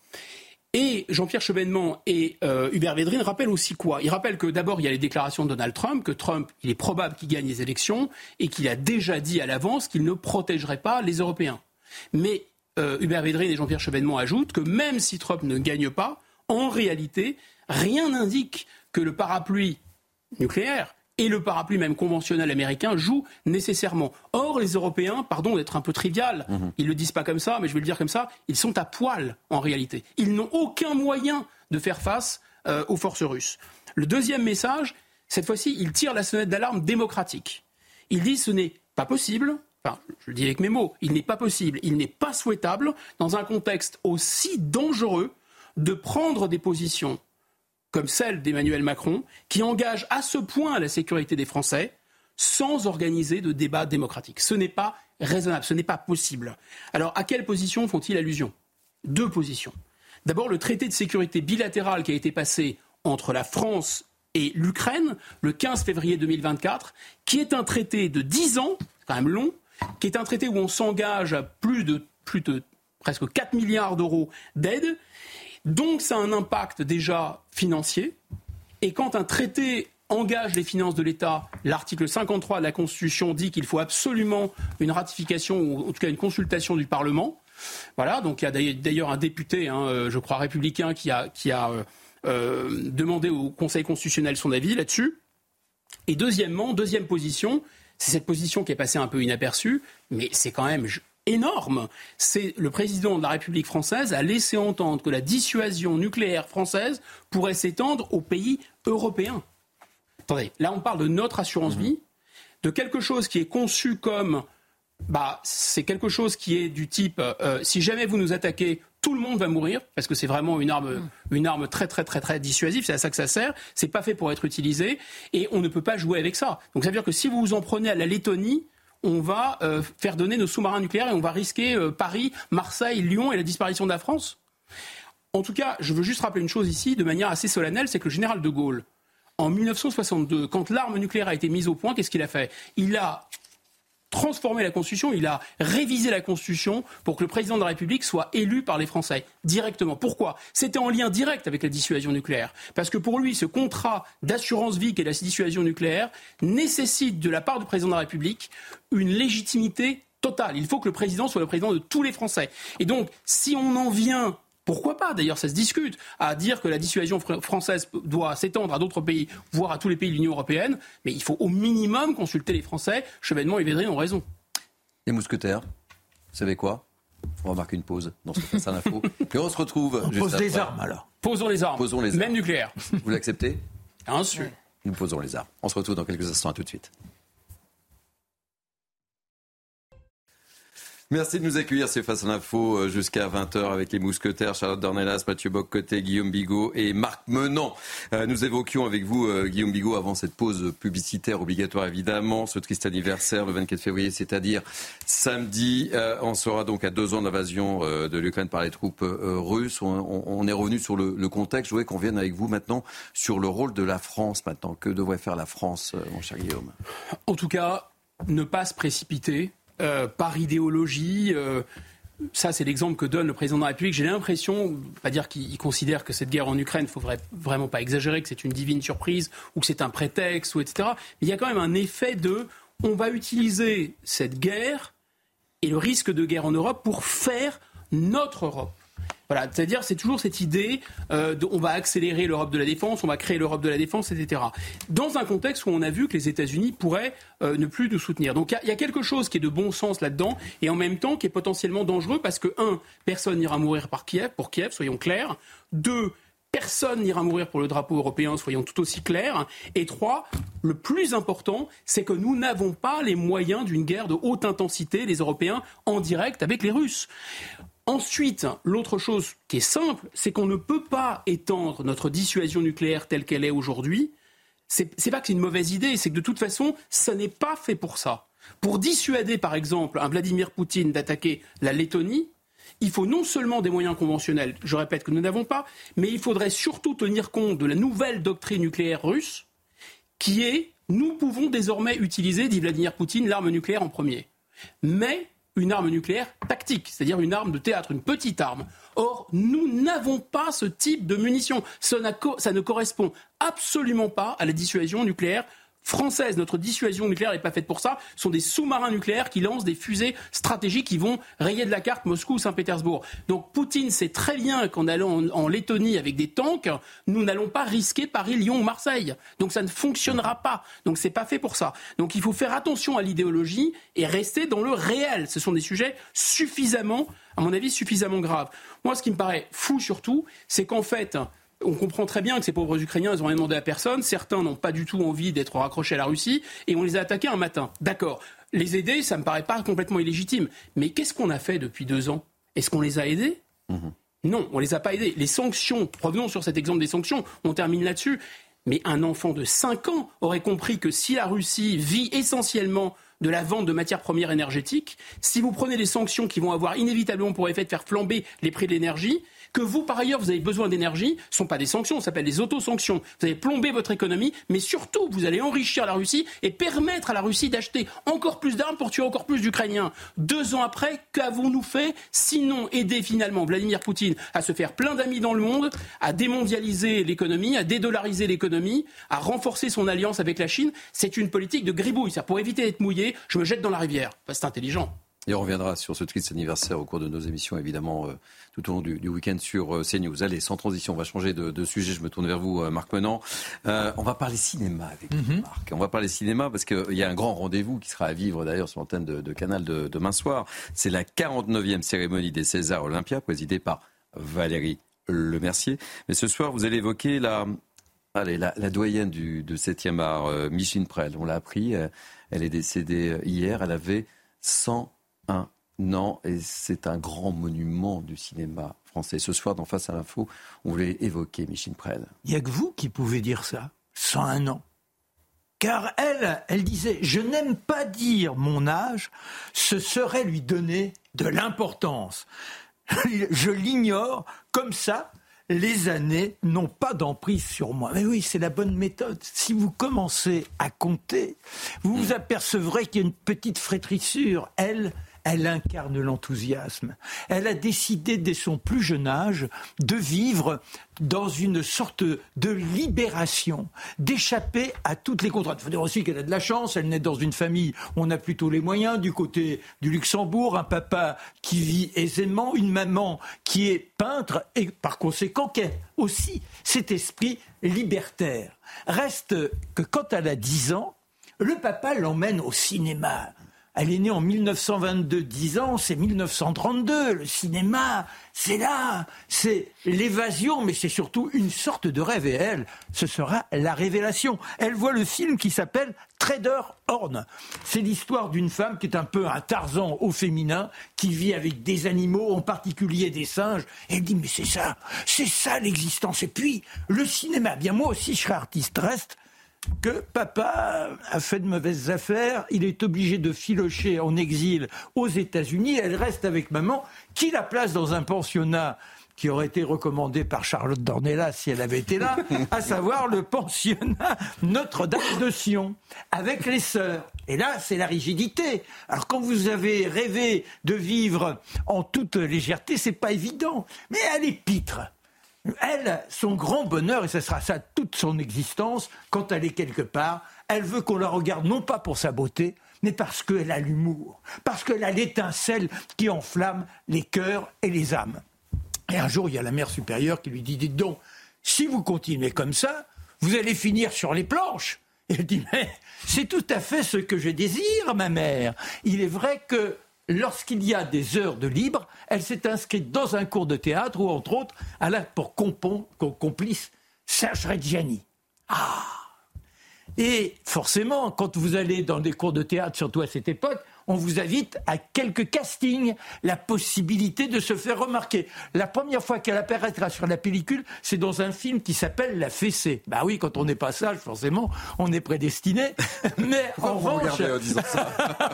S4: Et Jean-Pierre Chevènement et euh, Hubert Védrine rappellent aussi quoi ? Ils rappellent que d'abord, il y a les déclarations de Donald Trump, que Trump, il est probable qu'il gagne les élections et qu'il a déjà dit à l'avance qu'il ne protégerait pas les Européens. Mais euh, Hubert Védrine et Jean-Pierre Chevènement ajoutent que même si Trump ne gagne pas, en réalité, rien n'indique que le parapluie nucléaire et le parapluie même conventionnel américain jouent nécessairement. Or, les Européens, pardon d'être un peu trivial, mmh. ils ne le disent pas comme ça, mais je vais le dire comme ça, ils sont à poil en réalité. Ils n'ont aucun moyen de faire face euh, aux forces russes. Le deuxième message, cette fois-ci, ils tirent la sonnette d'alarme démocratique. Ils disent ce n'est pas possible, enfin, je le dis avec mes mots, il n'est pas possible, il n'est pas souhaitable, dans un contexte aussi dangereux, de prendre des positions comme celle d'Emmanuel Macron, qui engage à ce point la sécurité des Français, sans organiser de débat démocratique. Ce n'est pas raisonnable, ce n'est pas possible. Alors, à quelle position font-ils allusion ? Deux positions. D'abord, le traité de sécurité bilatéral qui a été passé entre la France et l'Ukraine, le quinze février deux mille vingt-quatre, qui est un traité de dix ans, c'est quand même long, qui est un traité où on s'engage à plus de, plus de presque quatre milliards d'euros d'aide. Donc ça a un impact déjà financier. Et quand un traité engage les finances de l'État, l'article cinquante-trois de la Constitution dit qu'il faut absolument une ratification ou en tout cas une consultation du Parlement. Voilà, donc il y a d'ailleurs un député, hein, je crois républicain, qui a, qui a euh, demander au Conseil constitutionnel son avis là-dessus. Et deuxièmement, deuxième position, c'est cette position qui est passée un peu inaperçue, mais c'est quand même énorme. C'est le président de la République française a laissé entendre que la dissuasion nucléaire française pourrait s'étendre aux pays européens. Attendez, là on parle de notre assurance vie, de quelque chose qui est conçu comme... Bah, c'est quelque chose qui est du type euh, si jamais vous nous attaquez, tout le monde va mourir, parce que c'est vraiment une arme, une arme très très très très dissuasive, c'est à ça que ça sert, c'est pas fait pour être utilisé, et on ne peut pas jouer avec ça. Donc ça veut dire que si vous vous en prenez à la Lettonie, on va euh, faire donner nos sous-marins nucléaires et on va risquer euh, Paris, Marseille, Lyon et la disparition de la France. En tout cas, je veux juste rappeler une chose ici, de manière assez solennelle, c'est que le général de Gaulle, en dix-neuf cent soixante-deux, quand l'arme nucléaire a été mise au point, qu'est-ce qu'il a fait ? Il a transformé la Constitution, il a révisé la Constitution pour que le président de la République soit élu par les Français directement. Pourquoi ? C'était en lien direct avec la dissuasion nucléaire. Parce que pour lui, ce contrat d'assurance vie qu'est la dissuasion nucléaire nécessite de la part du président de la République une légitimité totale. Il faut que le président soit le président de tous les Français. Et donc, si on en vient... Pourquoi pas ? D'ailleurs, ça se discute, à dire que la dissuasion fr- française doit s'étendre à d'autres pays, voire à tous les pays de l'Union européenne. Mais il faut au minimum consulter les Français. Chevènement et Védrine ont raison.
S2: Les mousquetaires, vous savez quoi ? On va marquer une pause dans ce Face à l'info. Puis on se retrouve
S5: On
S2: juste
S5: pose
S2: après.
S5: les armes alors.
S4: Posons les armes,
S2: Posons les
S4: même
S2: armes.
S4: nucléaires.
S2: Vous l'acceptez ?
S4: Bien sûr.
S2: Nous posons les armes. On se retrouve dans quelques instants. À tout de suite. Merci de nous accueillir, c'est Face à l'info jusqu'à vingt heures avec les mousquetaires, Charlotte Dornelas, Mathieu Bock-Côté, Guillaume Bigot et Marc Menant. Euh, nous évoquions avec vous, euh, Guillaume Bigot, avant cette pause publicitaire obligatoire évidemment, ce triste anniversaire le vingt-quatre février, c'est-à-dire samedi. Euh, on sera donc à deux ans d'invasion euh, de l'Ukraine par les troupes euh, russes. On, on, on est revenu sur le, le contexte. Je voudrais qu'on vienne avec vous maintenant sur le rôle de la France maintenant. Que devrait faire la France, euh, mon cher Guillaume ?
S4: En tout cas, ne pas se précipiter. Euh, par idéologie, euh, ça c'est l'exemple que donne le président de la République. J'ai l'impression, pas dire qu'il considère que cette guerre en Ukraine, il ne faudrait vraiment pas exagérer, que c'est une divine surprise ou que c'est un prétexte, ou et cetera. Mais il y a quand même un effet de, on va utiliser cette guerre et le risque de guerre en Europe pour faire notre Europe. Voilà, c'est-à-dire c'est toujours cette idée euh, de, on va accélérer l'Europe de la défense, on va créer l'Europe de la défense, et cetera. Dans un contexte où on a vu que les États-Unis pourraient euh, ne plus nous soutenir. Donc il y, y a quelque chose qui est de bon sens là-dedans et en même temps qui est potentiellement dangereux parce que un, personne n'ira mourir par Kiev, pour Kiev, soyons clairs. Deux, personne n'ira mourir pour le drapeau européen, soyons tout aussi clairs. Et trois, le plus important, c'est que nous n'avons pas les moyens d'une guerre de haute intensité, les Européens, en direct avec les Russes. Ensuite, l'autre chose qui est simple, c'est qu'on ne peut pas étendre notre dissuasion nucléaire telle qu'elle est aujourd'hui. C'est, c'est pas que c'est une mauvaise idée, c'est que de toute façon, ça n'est pas fait pour ça. Pour dissuader, par exemple, un Vladimir Poutine d'attaquer la Lettonie, il faut non seulement des moyens conventionnels, je répète que nous n'avons pas, mais il faudrait surtout tenir compte de la nouvelle doctrine nucléaire russe, qui est « nous pouvons désormais utiliser, dit Vladimir Poutine, l'arme nucléaire en premier ». Mais une arme nucléaire tactique, c'est-à-dire une arme de théâtre, une petite arme. Or, nous n'avons pas ce type de munitions. Ça, ça ne correspond absolument pas à la dissuasion nucléaire française. Notre dissuasion nucléaire n'est pas faite pour ça. Ce sont des sous-marins nucléaires qui lancent des fusées stratégiques qui vont rayer de la carte Moscou ou Saint-Pétersbourg. Donc Poutine sait très bien qu'en allant en, en Lettonie avec des tanks, nous n'allons pas risquer Paris, Lyon ou Marseille. Donc ça ne fonctionnera pas. Donc c'est pas fait pour ça. Donc il faut faire attention à l'idéologie et rester dans le réel. Ce sont des sujets suffisamment, à mon avis, suffisamment graves. Moi, ce qui me paraît fou surtout, c'est qu'en fait, on comprend très bien que ces pauvres Ukrainiens, ils n'ont rien demandé à personne. Certains n'ont pas du tout envie d'être raccrochés à la Russie et on les a attaqués un matin. D'accord. Les aider, ça me paraît pas complètement illégitime. Mais qu'est-ce qu'on a fait depuis deux ans ? Est-ce qu'on les a aidés ? mmh. Non, on les a pas aidés. Les sanctions, revenons sur cet exemple des sanctions, on termine là-dessus. Mais un enfant de cinq ans aurait compris que si la Russie vit essentiellement de la vente de matières premières énergétiques, si vous prenez des sanctions qui vont avoir inévitablement pour effet de faire flamber les prix de l'énergie, que vous, par ailleurs, vous avez besoin d'énergie, ce ne sont pas des sanctions, ça s'appelle des auto-sanctions. Vous allez plomber votre économie, mais surtout, vous allez enrichir la Russie et permettre à la Russie d'acheter encore plus d'armes pour tuer encore plus d'Ukrainiens. Deux ans après, qu'avons-nous fait ? Sinon, aider finalement Vladimir Poutine à se faire plein d'amis dans le monde, à démondialiser l'économie, à dédollariser l'économie, à renforcer son alliance avec la Chine. C'est une politique de gribouille. Ça, pour éviter d'être mouillé, je me jette dans la rivière. Enfin, c'est intelligent.
S2: Et on reviendra sur ce triste anniversaire au cours de nos émissions, évidemment, euh, tout au long du, du week-end sur euh, CNews. Allez, sans transition, on va changer de, de sujet. Je me tourne vers vous, euh, Marc Menant. Euh, on va parler cinéma avec mm-hmm. Marc. On va parler cinéma parce qu'il y a un grand rendez-vous qui sera à vivre d'ailleurs sur l'antenne de, de Canal de, demain soir. C'est la quarante-neuvième cérémonie des Césars Olympia, présidée par Valérie Lemercier. Mais ce soir, vous allez évoquer la, allez, la, la doyenne du, de septième art, euh, Micheline Prel. On l'a appris, euh, elle est décédée hier. Elle avait cent un an et c'est un grand monument du cinéma français. Ce soir, dans Face à l'info, on voulait évoquer Micheline Prel.
S7: Il n'y a que vous qui pouvez dire ça, cent un ans. Car elle, elle disait « Je n'aime pas dire mon âge, ce serait lui donner de l'importance. Je l'ignore, comme ça, les années n'ont pas d'emprise sur moi. » Mais oui, c'est la bonne méthode. Si vous commencez à compter, vous vous apercevrez qu'il y a une petite frétrissure. Elle, elle incarne l'enthousiasme. Elle a décidé dès son plus jeune âge de vivre dans une sorte de libération, d'échapper à toutes les contraintes. Il faut dire aussi qu'elle a de la chance, elle naît dans une famille où on a plutôt les moyens, du côté du Luxembourg, un papa qui vit aisément, une maman qui est peintre et par conséquent qui a aussi cet esprit libertaire. Reste que quand elle a dix ans, le papa l'emmène au cinéma. Elle est née en mille neuf cent vingt-deux, dix ans, c'est mille neuf cent trente-deux. Le cinéma, c'est là, c'est l'évasion, mais c'est surtout une sorte de rêve. Et elle, ce sera la révélation. Elle voit le film qui s'appelle Trader Horn. C'est l'histoire d'une femme qui est un peu un Tarzan au féminin, qui vit avec des animaux, en particulier des singes. Et elle dit, mais c'est ça, c'est ça l'existence. Et puis, le cinéma, bien moi aussi je serai artiste, reste que papa a fait de mauvaises affaires, il est obligé de filocher en exil aux États-Unis, elle reste avec maman, qui la place dans un pensionnat qui aurait été recommandé par Charlotte Dornelas si elle avait été là, à savoir le pensionnat Notre-Dame de Sion, avec les sœurs. Et là, c'est la rigidité. Alors quand vous avez rêvé de vivre en toute légèreté, c'est pas évident, mais elle est pitre. Elle, son grand bonheur, et ce sera ça toute son existence, quand elle est quelque part, elle veut qu'on la regarde non pas pour sa beauté, mais parce qu'elle a l'humour, parce qu'elle a l'étincelle qui enflamme les cœurs et les âmes. Et un jour, il y a la mère supérieure qui lui dit « Dites donc, si vous continuez comme ça, vous allez finir sur les planches !» Et elle dit « Mais c'est tout à fait ce que je désire, ma mère. Il est vrai que lorsqu'il y a des heures de libre, elle s'est inscrite dans un cours de théâtre où, entre autres, elle a pour compon, complice Serge Reggiani. Ah ! Et forcément, quand vous allez dans des cours de théâtre, surtout à cette époque, on vous invite à quelques castings, la possibilité de se faire remarquer. La première fois qu'elle apparaîtra sur la pellicule, c'est dans un film qui s'appelle La Fessée. Bah oui, quand on n'est pas sage, forcément, on est prédestiné. Mais en revanche,
S2: en disant ça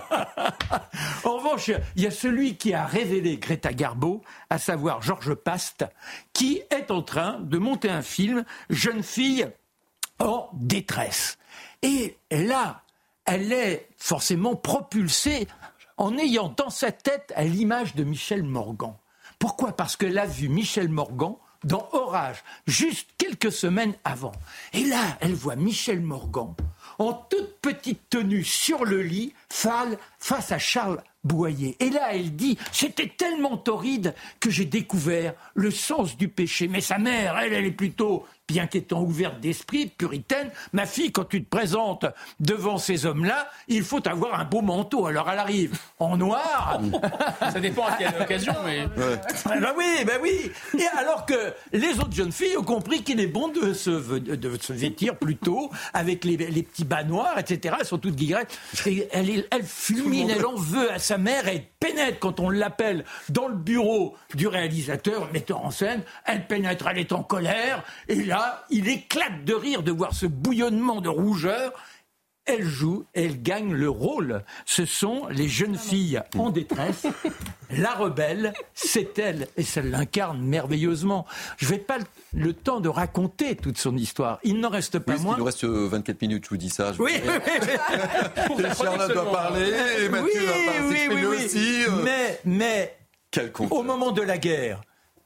S7: en revanche, il y a celui qui a révélé Greta Garbo, à savoir Georges Past, qui est en train de monter un film, Jeune fille en détresse. Et là, elle est forcément propulsée en ayant dans sa tête à l'image de Michel Morgan. Pourquoi ? Parce qu'elle a vu Michel Morgan dans Orage, juste quelques semaines avant. Et là, elle voit Michel Morgan en toute petite tenue sur le lit, face à Charles Boyer. Et là, elle dit, c'était tellement torride que j'ai découvert le sens du péché. Mais sa mère, elle, elle est plutôt, bien qu'étant ouverte d'esprit, puritaine. Ma fille, quand tu te présentes devant ces hommes-là, il faut avoir un beau manteau. Alors elle arrive en noir.
S4: Ça dépend à quelle occasion, mais...
S7: Ouais. Ben oui, ben oui. Et alors que les autres jeunes filles ont compris qu'il est bon de se, de se vêtir plutôt avec les, les petits bas noirs, et cetera. Elles sont toutes guigrettes. Elle, elle, elle fulmine, elle en veut à sa mère, elle pénètre quand on l'appelle dans le bureau du réalisateur, le metteur en scène, elle pénètre, elle est en colère, et là, il éclate de rire de voir ce bouillonnement de rougeur. Elle joue, elle gagne le rôle. Ce sont les jeunes filles en détresse. La rebelle, c'est elle, et ça l'incarne merveilleusement. Je n'ai pas le temps de raconter toute son histoire. Il n'en reste pas
S2: oui,
S7: moins...
S2: Il nous reste vingt-quatre minutes, je vous dis ça. Je
S7: oui, oui, oui.
S2: Charlotte doit parler, et Mathieu
S7: oui,
S2: va parler
S7: oui, oui, oui.
S2: aussi. Euh...
S7: Mais, mais
S2: Quel
S7: au moment de la guerre,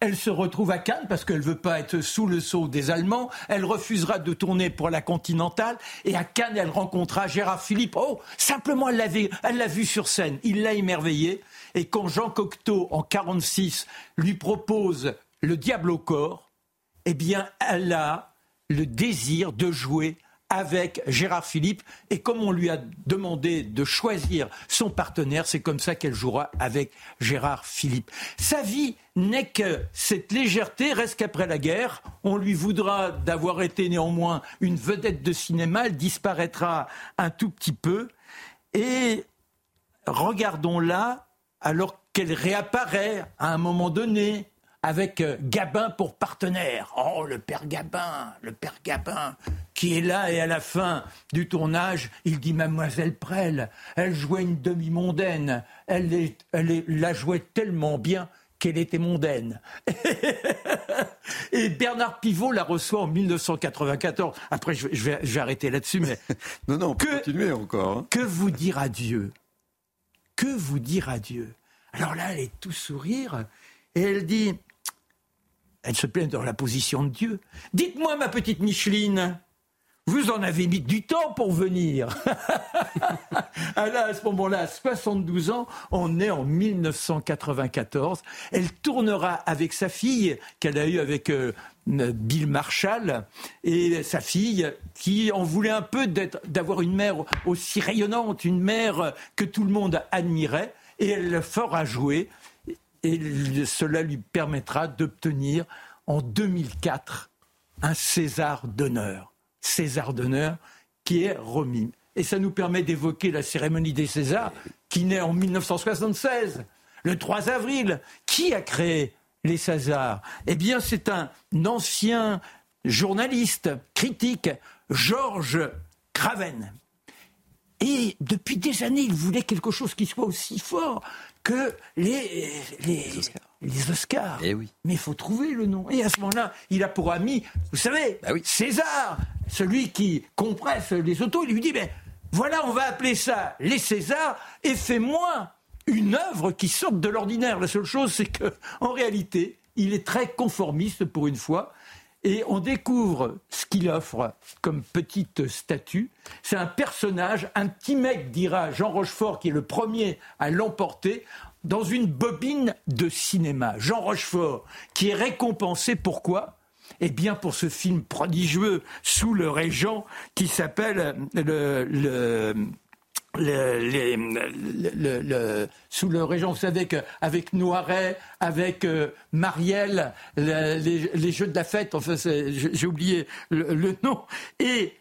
S7: Elle se retrouve à Cannes parce qu'elle ne veut pas être sous le sceau des Allemands. Elle refusera de tourner pour la Continentale. Et à Cannes, elle rencontrera Gérard Philippe. Oh, simplement, elle l'a vu, elle l'a vu sur scène. Il l'a émerveillée. Et quand Jean Cocteau, en quarante-six, lui propose Le Diable au corps, eh bien, elle a le désir de jouer avec Gérard Philippe. Et comme on lui a demandé de choisir son partenaire, c'est comme ça qu'elle jouera avec Gérard Philippe. Sa vie n'est que cette légèreté, reste qu'après la guerre, on lui voudra d'avoir été néanmoins une vedette de cinéma, elle disparaîtra un tout petit peu. Et regardons-la alors qu'elle réapparaît à un moment donné, avec Gabin pour partenaire. Oh, le père Gabin, le père Gabin, qui est là et à la fin du tournage, il dit Mademoiselle Prel, elle jouait une demi-mondaine, elle, est, elle est, la jouait tellement bien qu'elle était mondaine. Et Bernard Pivot la reçoit en dix-neuf cent quatre-vingt-quatorze. Après, je vais, je vais, je vais arrêter là-dessus, mais...
S2: non, non, on peut
S7: que,
S2: continuer encore. Hein.
S7: Que vous dire adieu ? Que vous dire adieu ? Alors là, elle est tout sourire, et elle dit... Elle se plaint dans la position de Dieu. « Dites-moi, ma petite Micheline, vous en avez mis du temps pour venir. » Elle a à ce moment-là soixante-douze ans, on est en dix-neuf cent quatre-vingt-quatorze. Elle tournera avec sa fille, qu'elle a eue avec euh, Bill Marshall, et sa fille qui en voulait un peu d'être, d'avoir une mère aussi rayonnante, une mère que tout le monde admirait, et elle le fera jouer. Et cela lui permettra d'obtenir en deux mille quatre un César d'honneur. César d'honneur qui est remis. Et ça nous permet d'évoquer la cérémonie des Césars qui naît en dix-neuf cent soixante-seize, le trois avril. Qui a créé les Césars ? Eh bien, c'est un ancien journaliste, critique, Georges Craven. Et depuis des années, il voulait quelque chose qui soit aussi fort que les, les, les Oscars. Les Oscars.
S2: Eh oui.
S7: Mais il faut trouver le nom. Et à ce moment-là, il a pour ami, vous savez,
S2: bah oui.
S7: César, celui qui compresse les autos. Il lui dit, ben voilà, on va appeler ça les Césars, et fais-moi une œuvre qui sorte de l'ordinaire. La seule chose, c'est que, en réalité, il est très conformiste pour une fois. Et on découvre ce qu'il offre comme petite statue. C'est un personnage, un petit mec, dira Jean Rochefort, qui est le premier à l'emporter, dans une bobine de cinéma. Jean Rochefort, qui est récompensé, pourquoi ? Eh bien, pour ce film prodigieux, Sous le Régent, qui s'appelle le... le Le, les, le, le, le, sous le régent, vous savez qu'avec Noiret, avec euh, Marielle, le, les, les Jeux de la fête, enfin c'est, j'ai oublié le, le nom. Et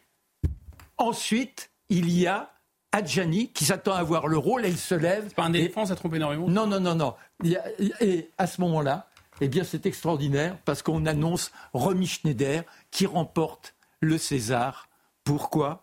S7: ensuite, il y a Adjani qui s'attend à avoir le rôle, elle se lève.
S4: C'est pas un éléphant, ça trompe énormément.
S7: Non, non, non, non. Il y a, et à ce moment-là, eh bien c'est extraordinaire parce qu'on annonce Romy Schneider qui remporte le César. Pourquoi ?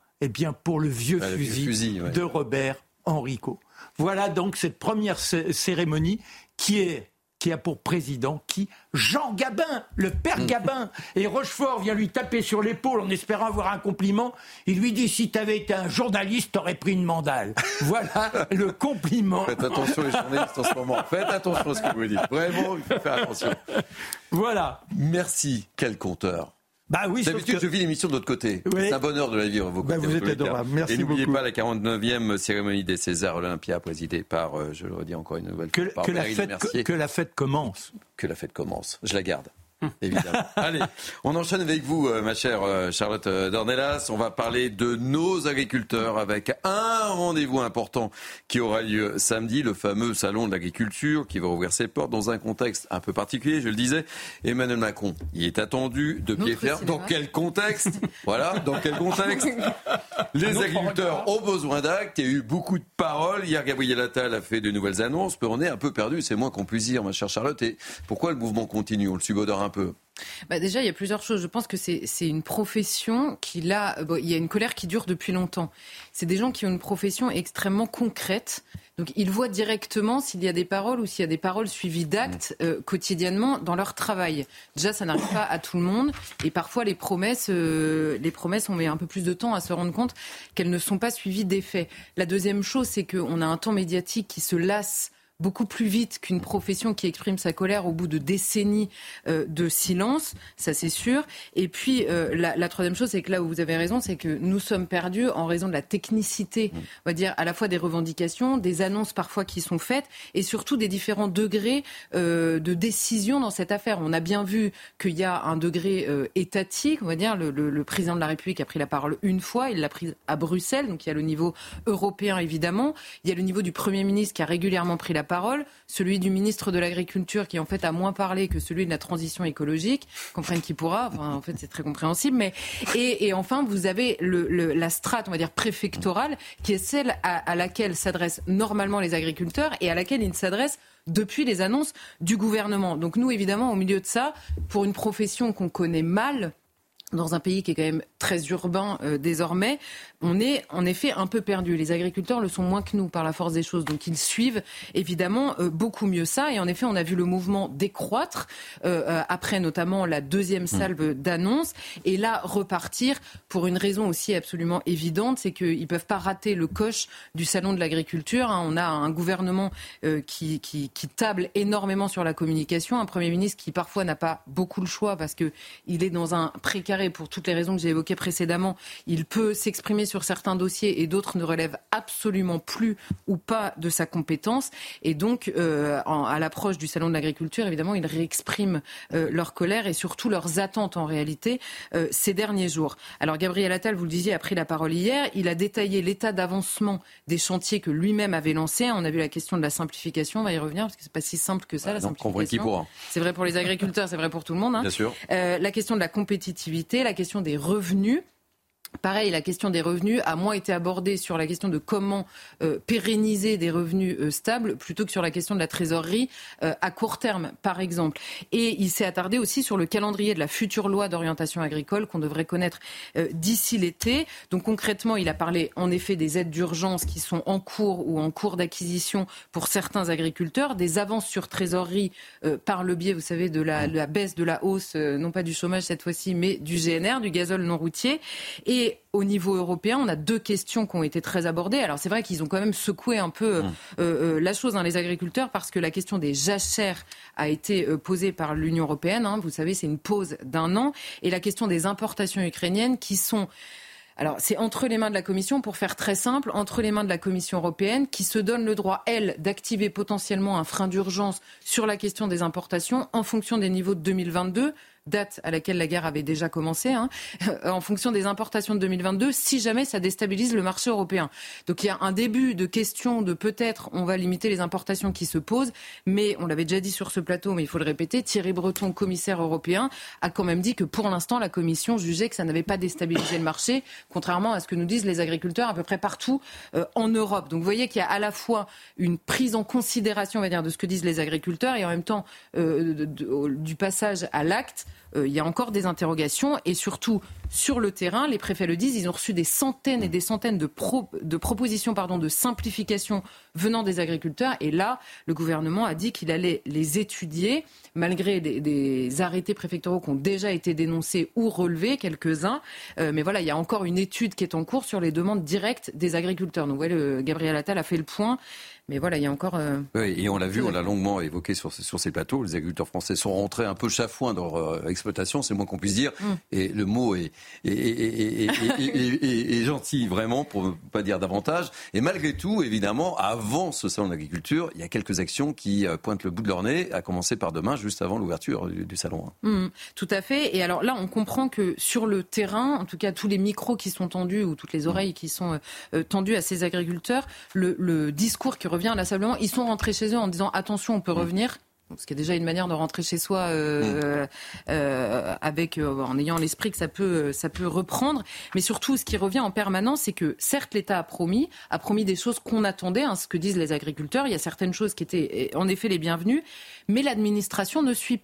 S7: Eh bien, pour le vieux
S2: ah,
S7: fusil,
S2: le fusil ouais.
S7: de Robert Enrico. Voilà donc cette première c- cérémonie qui, est, qui a pour président qui Jean Gabin, le père Gabin. Et Rochefort vient lui taper sur l'épaule en espérant avoir un compliment. Il lui dit, si tu avais été un journaliste, t'aurais pris une mandale. Voilà le compliment.
S2: Faites attention les journalistes en ce moment. Faites attention à ce que vous dites. Vraiment, il faut faire attention.
S7: Voilà.
S2: Merci. Quel conteur.
S7: Bah oui,
S2: d'habitude,
S7: que...
S2: je vis l'émission de l'autre côté.
S7: Oui.
S2: C'est un bonheur de la vivre, vos côtés.
S7: Bah vous êtes adorable. Merci
S2: Et n'oubliez
S7: beaucoup.
S2: pas la quarante-neuvième cérémonie des Césars Olympia, présidée par, euh, je le redis encore une nouvelle
S7: que,
S2: fois, par
S7: que la
S2: Perrine
S7: fête,
S2: Mercier.
S7: Que la fête commence.
S2: Que la fête commence. Je la garde. Évidemment. Allez, on enchaîne avec vous, ma chère Charlotte Dornelas. On va parler de nos agriculteurs avec un rendez-vous important qui aura lieu samedi, le fameux salon de l'agriculture qui va ouvrir ses portes dans un contexte un peu particulier, je le disais. Emmanuel Macron, il est attendu de pied ferme. Dans quel contexte ? Voilà, dans quel contexte ? Les agriculteurs ont besoin d'actes. Il y a eu beaucoup de paroles. Hier, Gabriel Attal a fait de nouvelles annonces. On est un peu perdu, c'est moins qu'on puisse dire, ma chère Charlotte. Et pourquoi le mouvement continue ? On le subodore un peu.
S8: Bah déjà, il y a plusieurs choses. Je pense que c'est, c'est une profession qui, là, bon, il y a une colère qui dure depuis longtemps. C'est des gens qui ont une profession extrêmement concrète. Donc, ils voient directement s'il y a des paroles ou s'il y a des paroles suivies d'actes euh, quotidiennement dans leur travail. Déjà, ça n'arrive pas à tout le monde. Et parfois, les promesses, euh, les promesses, on met un peu plus de temps à se rendre compte qu'elles ne sont pas suivies d'effets. La deuxième chose, c'est qu'on a un temps médiatique qui se lasse beaucoup plus vite qu'une profession qui exprime sa colère au bout de décennies euh, de silence, ça c'est sûr. Et puis euh, la, la troisième chose, c'est que là où vous avez raison, c'est que nous sommes perdus en raison de la technicité, on va dire, à la fois des revendications, des annonces parfois qui sont faites, et surtout des différents degrés euh, de décision dans cette affaire. On a bien vu qu'il y a un degré euh, étatique, on va dire, le, le, le président de la République a pris la parole une fois, il l'a prise à Bruxelles, donc il y a le niveau européen évidemment, il y a le niveau du Premier ministre qui a régulièrement pris la parole, celui du ministre de l'Agriculture qui en fait a moins parlé que celui de la transition écologique, comprenne qui pourra, enfin, en fait c'est très compréhensible, mais et, et enfin vous avez le, le, la strate, on va dire préfectorale, qui est celle à, à laquelle s'adressent normalement les agriculteurs et à laquelle ils s'adressent depuis les annonces du gouvernement. Donc nous évidemment au milieu de ça, pour une profession qu'on connaît mal, dans un pays qui est quand même très urbain euh, désormais, on est en effet un peu perdu. Les agriculteurs le sont moins que nous par la force des choses, donc ils suivent évidemment euh, beaucoup mieux ça. Et en effet, on a vu le mouvement décroître euh, euh, après notamment la deuxième salve d'annonces, et là repartir pour une raison aussi absolument évidente, c'est qu'ils ne peuvent pas rater le coche du salon de l'agriculture. Hein. On a un gouvernement euh, qui, qui, qui table énormément sur la communication, un Premier ministre qui parfois n'a pas beaucoup le choix parce qu'il est dans un précaré. Pour toutes les raisons que j'ai évoquées précédemment, il peut s'exprimer sur certains dossiers et d'autres ne relèvent absolument plus ou pas de sa compétence. Et donc, euh, en, à l'approche du Salon de l'agriculture, évidemment, ils réexpriment euh, leur colère et surtout leurs attentes en réalité euh, ces derniers jours. Alors, Gabriel Attal, vous le disiez, a pris la parole hier. Il a détaillé l'état d'avancement des chantiers que lui-même avait lancés. On a vu la question de la simplification, on va y revenir parce que c'est pas si simple que ça, bah, la non, simplification. C'est vrai pour les agriculteurs, c'est vrai pour tout le monde. Hein.
S2: Bien sûr.
S8: Euh, la question de la compétitivité, la question des revenus. Pareil, la question des revenus a moins été abordée sur la question de comment euh, pérenniser des revenus euh, stables plutôt que sur la question de la trésorerie euh, à court terme, par exemple. Et il s'est attardé aussi sur le calendrier de la future loi d'orientation agricole qu'on devrait connaître euh, d'ici l'été. Donc concrètement, il a parlé en effet des aides d'urgence qui sont en cours ou en cours d'acquisition pour certains agriculteurs, des avances sur trésorerie euh, par le biais, vous savez, de la, de la baisse de la hausse, euh, non pas du chômage cette fois-ci, mais du G N R, du gazole non routier. Et Et au niveau européen, on a deux questions qui ont été très abordées. Alors c'est vrai qu'ils ont quand même secoué un peu mmh. euh, la chose, hein, les agriculteurs, parce que la question des jachères a été euh, posée par l'Union européenne. Hein, vous savez, c'est une pause d'un an. Et la question des importations ukrainiennes qui sont... Alors, c'est entre les mains de la Commission, pour faire très simple, entre les mains de la Commission européenne, qui se donne le droit, elle, d'activer potentiellement un frein d'urgence sur la question des importations en fonction des niveaux de deux mille vingt-deux, date à laquelle la guerre avait déjà commencé, hein, en fonction des importations de deux mille vingt-deux, si jamais ça déstabilise le marché européen. Donc il y a un début de question de peut-être on va limiter les importations qui se posent, mais on l'avait déjà dit sur ce plateau, mais il faut le répéter, Thierry Breton, commissaire européen, a quand même dit que pour l'instant la Commission jugeait que ça n'avait pas déstabilisé le marché, contrairement à ce que nous disent les agriculteurs à peu près partout euh, en Europe. Donc vous voyez qu'il y a à la fois une prise en considération, on va dire, de ce que disent les agriculteurs et en même temps euh, de, de, du passage à l'acte. Euh, il y a encore des interrogations et surtout sur le terrain, les préfets le disent, ils ont reçu des centaines et des centaines de, pro, de propositions pardon, de simplification venant des agriculteurs et là, le gouvernement a dit qu'il allait les étudier malgré des, des arrêtés préfectoraux qui ont déjà été dénoncés ou relevés, quelques-uns. Euh, mais voilà, il y a encore une étude qui est en cours sur les demandes directes des agriculteurs. Donc ouais, le, Gabriel Attal a fait le point. Mais voilà, il y a encore... Euh...
S2: Oui, et on l'a vu, on l'a longuement évoqué sur, sur ces plateaux. Les agriculteurs français sont rentrés un peu chafouins dans leur euh, exploitation, c'est le moins qu'on puisse dire. Mm. Et le mot est, est, est, est, est, est, est, est gentil, vraiment, pour ne pas dire davantage. Et malgré tout, évidemment, avant ce salon d'agriculture, il y a quelques actions qui euh, pointent le bout de leur nez, à commencer par demain, juste avant l'ouverture du, du salon.
S8: Mm, tout à fait. Et alors là, on comprend que sur le terrain, en tout cas tous les micros qui sont tendus, ou toutes les oreilles mm. qui sont euh, tendues à ces agriculteurs, le, le discours qui revient inlassablement, ils sont rentrés chez eux en disant attention, on peut revenir. Ce qui est déjà une manière de rentrer chez soi euh, euh, avec, euh, en ayant l'esprit que ça peut, ça peut reprendre. Mais surtout, ce qui revient en permanence, c'est que certes, l'État a promis, a promis des choses qu'on attendait, hein, ce que disent les agriculteurs. Il y a certaines choses qui étaient en effet les bienvenues, mais l'administration ne suit pas.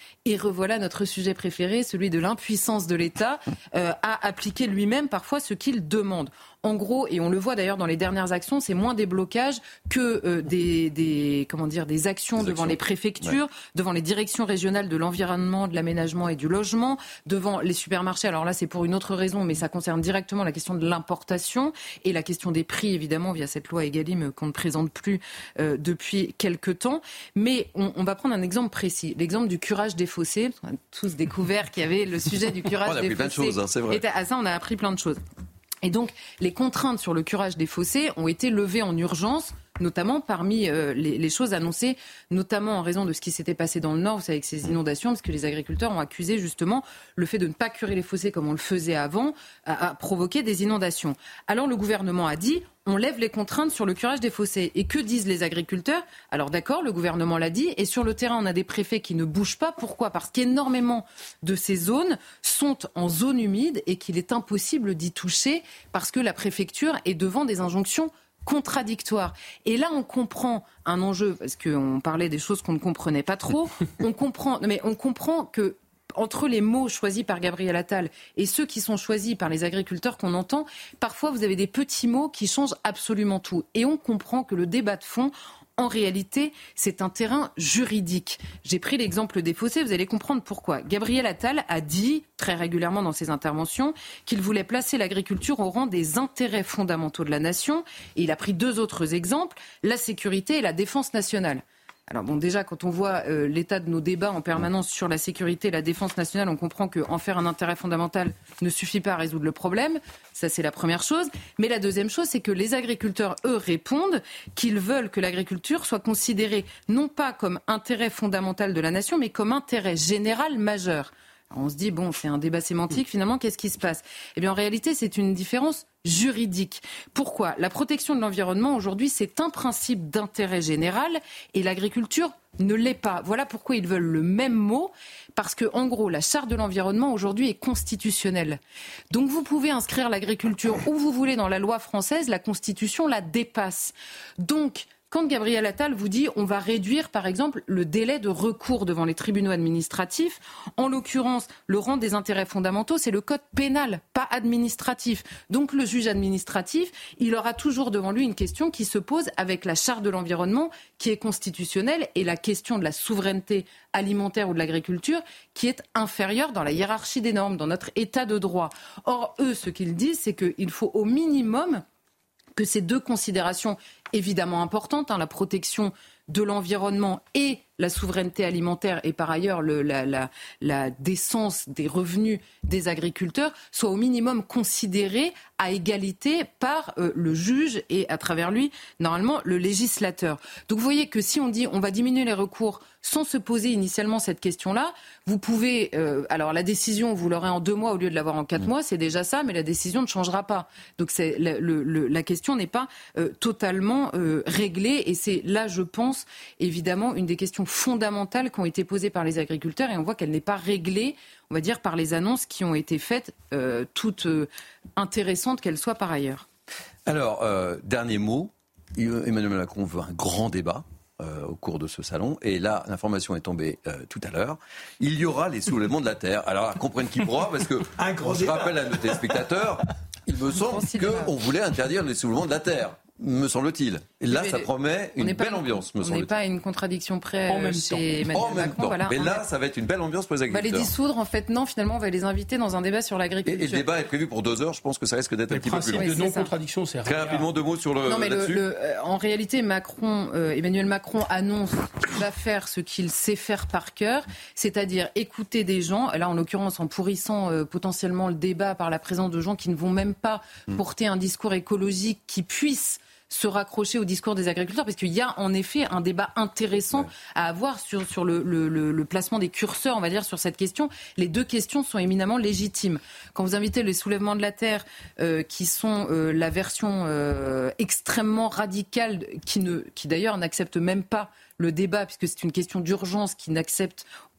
S8: Et revoilà notre sujet préféré, celui de l'impuissance de l'État euh, à appliquer lui-même parfois ce qu'il demande. En gros, et on le voit d'ailleurs dans les dernières actions, c'est moins des blocages que euh, des, des, comment dire, des actions des devant actions. les préfectures, ouais. devant les directions régionales de l'environnement, de l'aménagement et du logement, devant les supermarchés. Alors là, c'est pour une autre raison, mais ça concerne directement la question de l'importation et la question des prix, évidemment, via cette loi Egalim qu'on ne présente plus euh, depuis quelque temps. Mais on, on va prendre un exemple précis, l'exemple du curage des fossés. On a tous découvert qu'il y avait le sujet du curage
S2: on a
S8: des
S2: appris
S8: fossés.
S2: Plein de choses, hein, c'est vrai.
S8: Et à ça, on a appris plein de choses. Et donc, les contraintes sur le curage des fossés ont été levées en urgence, notamment parmi euh, les, les choses annoncées, notamment en raison de ce qui s'était passé dans le Nord, vous savez, avec ces inondations, parce que les agriculteurs ont accusé justement le fait de ne pas curer les fossés comme on le faisait avant, à, à provoquer des inondations. Alors le gouvernement a dit, on lève les contraintes sur le curage des fossés. Et que disent les agriculteurs ? Alors d'accord, le gouvernement l'a dit, et sur le terrain, on a des préfets qui ne bougent pas. Pourquoi ? Parce qu'énormément de ces zones sont en zone humide et qu'il est impossible d'y toucher parce que la préfecture est devant des injonctions contradictoires. Et là, on comprend un enjeu, parce qu'on parlait des choses qu'on ne comprenait pas trop, on comprend, mais on comprend que entre les mots choisis par Gabriel Attal et ceux qui sont choisis par les agriculteurs qu'on entend, parfois vous avez des petits mots qui changent absolument tout. Et on comprend que le débat de fond, en réalité, c'est un terrain juridique. J'ai pris l'exemple des fossés, vous allez comprendre pourquoi. Gabriel Attal a dit très régulièrement dans ses interventions qu'il voulait placer l'agriculture au rang des intérêts fondamentaux de la nation. Et il a pris deux autres exemples, la sécurité et la défense nationale. Alors bon, déjà, quand on voit euh, l'état de nos débats en permanence sur la sécurité et la défense nationale, on comprend qu'en faire un intérêt fondamental ne suffit pas à résoudre le problème. Ça, c'est la première chose. Mais la deuxième chose, c'est que les agriculteurs, eux, répondent qu'ils veulent que l'agriculture soit considérée non pas comme intérêt fondamental de la nation, mais comme intérêt général majeur. Alors on se dit, bon, c'est un débat sémantique, finalement, qu'est-ce qui se passe ? Eh bien, en réalité, c'est une différence juridique. Pourquoi ? La protection de l'environnement, aujourd'hui, c'est un principe d'intérêt général et l'agriculture ne l'est pas. Voilà pourquoi ils veulent le même mot, parce que, en gros, la charte de l'environnement, aujourd'hui, est constitutionnelle. Donc, vous pouvez inscrire l'agriculture où vous voulez dans la loi française, la Constitution la dépasse. Donc, quand Gabriel Attal vous dit on va réduire, par exemple, le délai de recours devant les tribunaux administratifs, en l'occurrence, le rang des intérêts fondamentaux, c'est le code pénal, pas administratif. Donc le juge administratif, il aura toujours devant lui une question qui se pose avec la charte de l'environnement qui est constitutionnelle et la question de la souveraineté alimentaire ou de l'agriculture qui est inférieure dans la hiérarchie des normes, dans notre état de droit. Or, eux, ce qu'ils disent, c'est qu'il faut au minimum que ces deux considérations évidemment importantes, hein, la protection de l'environnement et la souveraineté alimentaire et par ailleurs le, la, la, la décence des revenus des agriculteurs, soient au minimum considérées à égalité par euh, le juge et à travers lui, normalement, le législateur. Donc vous voyez que si on dit on va diminuer les recours sans se poser initialement cette question-là, vous pouvez... Euh, alors la décision, vous l'aurez en deux mois au lieu de l'avoir en quatre mmh. mois, c'est déjà ça, mais la décision ne changera pas. Donc c'est, le, le, la question n'est pas euh, totalement euh, réglée et c'est là, je pense, évidemment, une des questions fondamentales qui ont été posées par les agriculteurs et on voit qu'elle n'est pas réglée, on va dire, par les annonces qui ont été faites, euh, toutes euh, intéressantes qu'elles soient par ailleurs.
S2: Alors, euh, dernier mot, Emmanuel Macron veut un grand débat euh, au cours de ce salon et là, l'information est tombée euh, tout à l'heure. Il y aura les soulèvements de la terre. Alors, comprenne qui pourra, parce que je rappelle à nos téléspectateurs, il me semble qu'on voulait interdire les soulèvements de la terre. Me semble-t-il. Et là, ça promet une belle
S8: pas,
S2: ambiance, me semble-t-il.
S8: On n'est pas à une contradiction près
S2: en même
S8: chez Emmanuel
S2: en même
S8: Macron.
S2: Temps.
S8: Voilà,
S2: mais là, ça va être une belle ambiance pour les agriculteurs.
S8: On va les dissoudre, en fait. Non, finalement, on va les inviter dans un débat sur l'agriculture.
S2: Et, et le débat est prévu pour deux heures. Je pense que ça risque d'être un petit peu plus long.
S4: Le principe de non-contradiction, c'est
S2: très rapidement deux mots sur le
S8: non, mais
S2: là-dessus.
S8: Le, le, euh, en réalité, Macron, euh, Emmanuel Macron annonce qu'il va faire ce qu'il sait faire par cœur, c'est-à-dire écouter des gens. Là, en l'occurrence, en pourrissant euh, potentiellement le débat par la présence de gens qui ne vont même pas mmh. porter un discours écologique qui puisse se raccrocher au discours des agriculteurs, parce qu'il y a en effet un débat intéressant ouais. à avoir sur, sur le, le, le placement des curseurs, on va dire, sur cette question. Les deux questions sont éminemment légitimes. Quand vous invitez les soulèvements de la terre, euh, qui sont euh, la version euh, extrêmement radicale, qui, ne, qui d'ailleurs n'accepte même pas le débat, puisque c'est une question d'urgence, qui n'accepte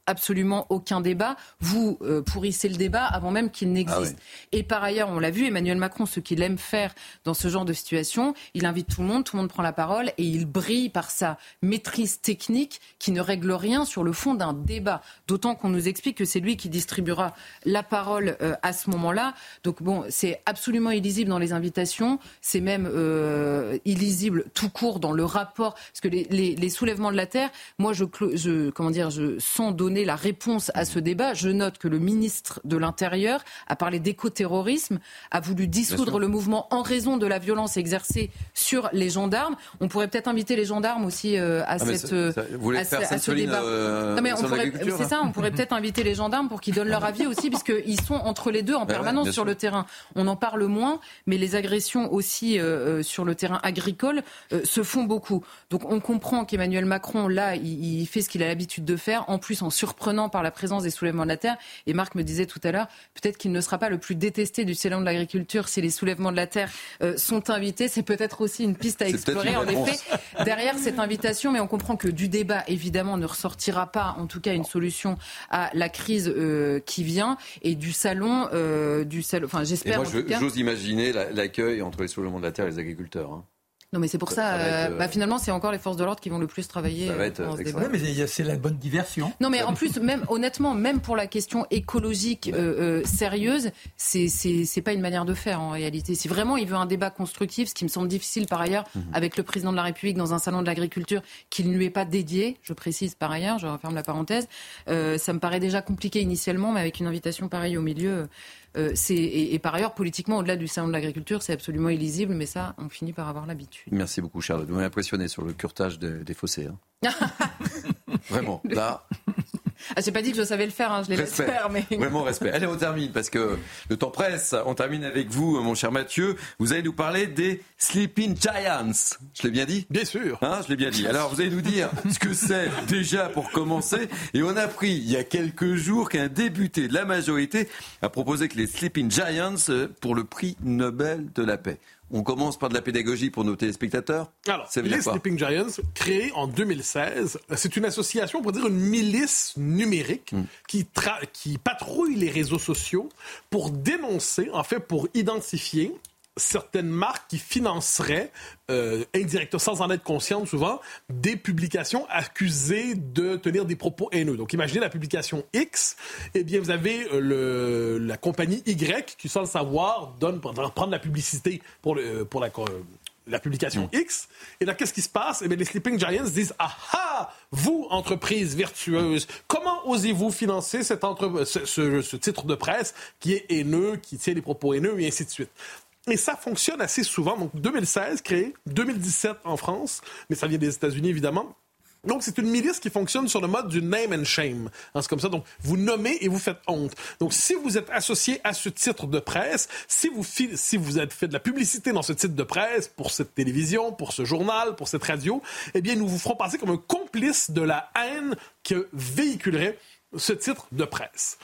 S8: absolument aucun débat. Vous euh, pourrissez le débat avant même qu'il n'existe. Ah oui. Et par ailleurs, on l'a vu, Emmanuel Macron, ce qu'il aime faire dans ce genre de situation, il invite tout le monde, tout le monde prend la parole et il brille par sa maîtrise technique qui ne règle rien sur le fond d'un débat. D'autant qu'on nous explique que c'est lui qui distribuera la parole euh, à ce moment-là. Donc bon, c'est absolument illisible dans les invitations, c'est même euh, illisible tout court dans le rapport, parce que les, les, les soulèvements de la terre, moi je, je, comment dire, je sens donner la réponse à ce débat. Je note que le ministre de l'Intérieur a parlé d'écoterrorisme, a voulu dissoudre le mouvement en raison de la violence exercée sur les gendarmes. On pourrait peut-être inviter les gendarmes aussi euh, à, ah cette, ça, ça, vous voulez à, faire à ce débat. Euh, non mais on pourrait, c'est ça, on pourrait peut-être inviter les gendarmes pour qu'ils donnent leur avis aussi, puisqu'ils sont entre les deux en permanence ouais, sur sûr. le terrain. On en parle moins, mais les agressions aussi euh, sur le terrain agricole euh, se font beaucoup. Donc on comprend qu'Emmanuel Macron, là, il, il fait ce qu'il a l'habitude de faire, en plus en surprenant par la présence des soulèvements de la terre. Et Marc me disait tout à l'heure, peut-être qu'il ne sera pas le plus détesté du salon de l'agriculture si les soulèvements de la terre euh, sont invités. C'est peut-être aussi une piste à explorer, en effet, derrière cette invitation. Mais on comprend que du débat, évidemment, ne ressortira pas, en tout cas, une solution à la crise euh, qui vient. Et du salon, euh, du salon, enfin j'espère.
S2: Et moi,
S8: en tout cas...
S2: j'ose imaginer l'accueil entre les soulèvements de la terre et les agriculteurs. Hein.
S8: Non mais c'est pour ça, ça être, euh, bah, finalement c'est encore les forces de l'ordre qui vont le plus travailler.
S2: Ça va être
S7: dans ce débat. Oui, mais c'est la bonne diversion.
S8: Non mais en plus, même honnêtement, même pour la question écologique euh, euh, sérieuse, c'est, c'est, c'est pas une manière de faire en réalité. Si vraiment il veut un débat constructif, ce qui me semble difficile par ailleurs, mm-hmm. avec le président de la République dans un salon de l'agriculture qui ne lui est pas dédié, je précise par ailleurs, je referme la parenthèse, euh, ça me paraît déjà compliqué initialement, mais avec une invitation pareille au milieu... Euh, c'est, et, et par ailleurs, politiquement, au-delà du salon de l'agriculture, c'est absolument illisible, mais ça, on finit par avoir l'habitude.
S2: Merci beaucoup, Charlotte. Vous m'avez impressionné sur le curtage de, des fossés. Hein. Vraiment, là...
S8: Ah, j'ai pas dit que je savais le faire, hein, je l'ai laissé faire. Mais...
S2: Vraiment respect. Allez, on termine, parce que le temps presse. On termine avec vous, mon cher Mathieu. Vous allez nous parler des Sleeping Giants. Je l'ai bien dit ?
S3: Bien sûr.
S2: Hein, je l'ai bien dit. Alors, vous allez nous dire ce que c'est déjà pour commencer. Et on a appris il y a quelques jours qu'un député de la majorité a proposé que les Sleeping Giants pour le prix Nobel de la paix. On commence par de la pédagogie pour nos téléspectateurs.
S3: Alors, les Sleeping Giants, créés en deux mille seize, c'est une association, pour dire une milice numérique mm. qui, tra- qui patrouille les réseaux sociaux pour dénoncer, en fait, pour identifier certaines marques qui financeraient euh, indirectement, sans en être conscientes souvent, des publications accusées de tenir des propos haineux. Donc, imaginez la publication X, eh bien, vous avez euh, le, la compagnie Y qui, sans le savoir, donne prendre la publicité pour, le, pour la, la publication mmh. X. Et là, qu'est-ce qui se passe? Eh bien, les Sleeping Giants disent « Ah ah! Vous, entreprise vertueuse, comment osez-vous financer cette entre- ce, ce, ce titre de presse qui est haineux, qui tient des propos haineux, et ainsi de suite. » Et ça fonctionne assez souvent. Donc, deux mille seize, créé, deux mille dix-sept en France, mais ça vient des États-Unis, évidemment. Donc, c'est une milice qui fonctionne sur le mode du name and shame. Hein, c'est comme ça. Donc, vous nommez et vous faites honte. Donc, si vous êtes associé à ce titre de presse, si vous, fi- si vous êtes fait de la publicité dans ce titre de presse, pour cette télévision, pour ce journal, pour cette radio, eh bien, nous vous ferons passer comme un complice de la haine que véhiculerait ce titre de presse.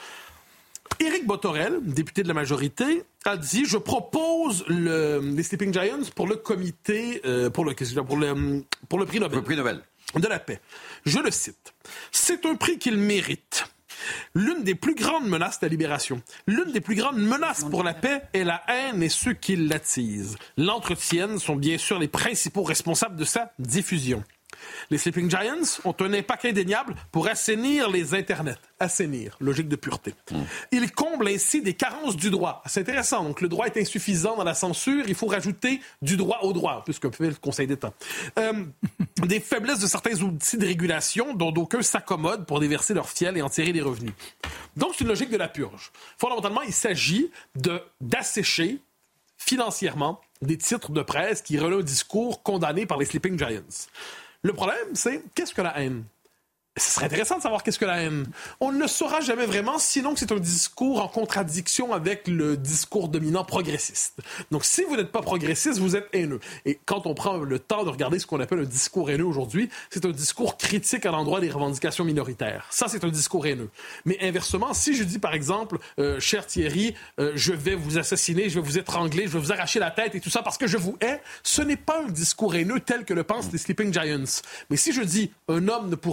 S3: Éric Botorel, député de la majorité, a dit « Je propose le, les Sleeping Giants pour le comité, euh, pour, le, pour, le, pour le prix Nobel,
S2: le prix Nobel
S3: de la paix. » Je le cite. « C'est un prix qu'il mérite. L'une des plus grandes menaces de la libération, l'une des plus grandes menaces pour la paix est la haine et ceux qui l'attisent. L'entretiennent sont bien sûr les principaux responsables de sa diffusion. » Les Sleeping Giants ont un impact indéniable pour assainir les internets. Assainir, logique de pureté. Mmh. Ils comblent ainsi des carences du droit. C'est intéressant. Donc, le droit est insuffisant dans la censure. Il faut rajouter du droit au droit, puisque fait le Conseil d'État. Euh, des faiblesses de certains outils de régulation dont d'aucuns s'accommodent pour déverser leur fiel et en tirer des revenus. Donc, c'est une logique de la purge. Fondamentalement, il s'agit de, d'assécher financièrement des titres de presse qui relaient un discours condamné par les Sleeping Giants. Le problème, c'est qu'est-ce que la haine? Ce serait intéressant de savoir qu'est-ce que la haine. On ne le saura jamais vraiment, sinon que c'est un discours en contradiction avec le discours dominant progressiste. Donc, si vous n'êtes pas progressiste, vous êtes haineux. Et quand on prend le temps de regarder ce qu'on appelle un discours haineux aujourd'hui, c'est un discours critique à l'endroit des revendications minoritaires. Ça, c'est un discours haineux. Mais inversement, si je dis, par exemple, euh, cher Thierry, euh, je vais vous assassiner, je vais vous étrangler, je vais vous arracher la tête et tout ça parce que je vous hais, ce n'est pas un discours haineux tel que le pensent les Sleeping Giants. Mais si je dis, un homme ne pourra jamais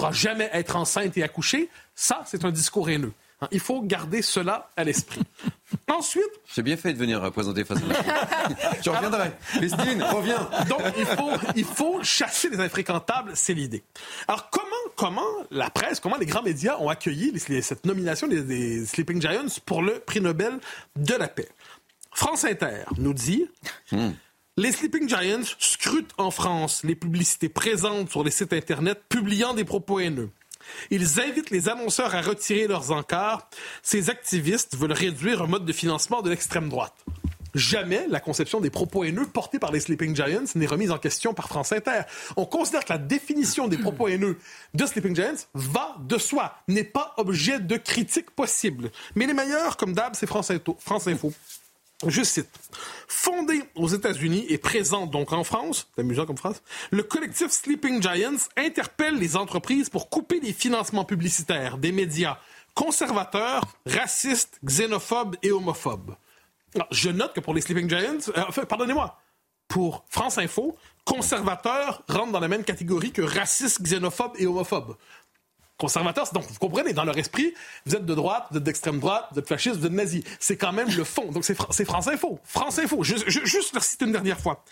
S3: jamais être enceinte et accoucher, ça, c'est un discours haineux. Il faut garder cela à l'esprit. Ensuite...
S2: J'ai bien fait de venir présenter Face à l'info. Je reviendrai. Christine, reviens.
S3: Donc, il faut, il faut chasser les infréquentables, c'est l'idée. Alors, comment, comment la presse, comment les grands médias ont accueilli les, cette nomination des, des Sleeping Giants pour le prix Nobel de la paix? France Inter nous dit... Mm. Les Sleeping Giants scrutent en France les publicités présentes sur les sites Internet publiant des propos haineux. Ils invitent les annonceurs à retirer leurs encarts. Ces activistes veulent réduire un mode de financement de l'extrême droite. Jamais la conception des propos haineux portés par les Sleeping Giants n'est remise en question par France Inter. On considère que la définition des propos haineux de Sleeping Giants va de soi, n'est pas objet de critique possible. Mais les meilleurs, comme d'hab, c'est France Info. France Info. Je cite. Fondé aux États-Unis et présent donc en France, c'est amusant comme phrase, le collectif Sleeping Giants interpelle les entreprises pour couper les financements publicitaires des médias conservateurs, racistes, xénophobes et homophobes. Alors, je note que pour les Sleeping Giants, euh, enfin, pardonnez-moi, pour France Info, conservateurs rentrent dans la même catégorie que racistes, xénophobes et homophobes. Conservateurs, donc vous comprenez, dans leur esprit, vous êtes de droite, vous êtes d'extrême droite, vous êtes fasciste, vous êtes nazi. C'est quand même le fond. Donc c'est, c'est France Info. France Info. Je, je, juste le citer une dernière fois.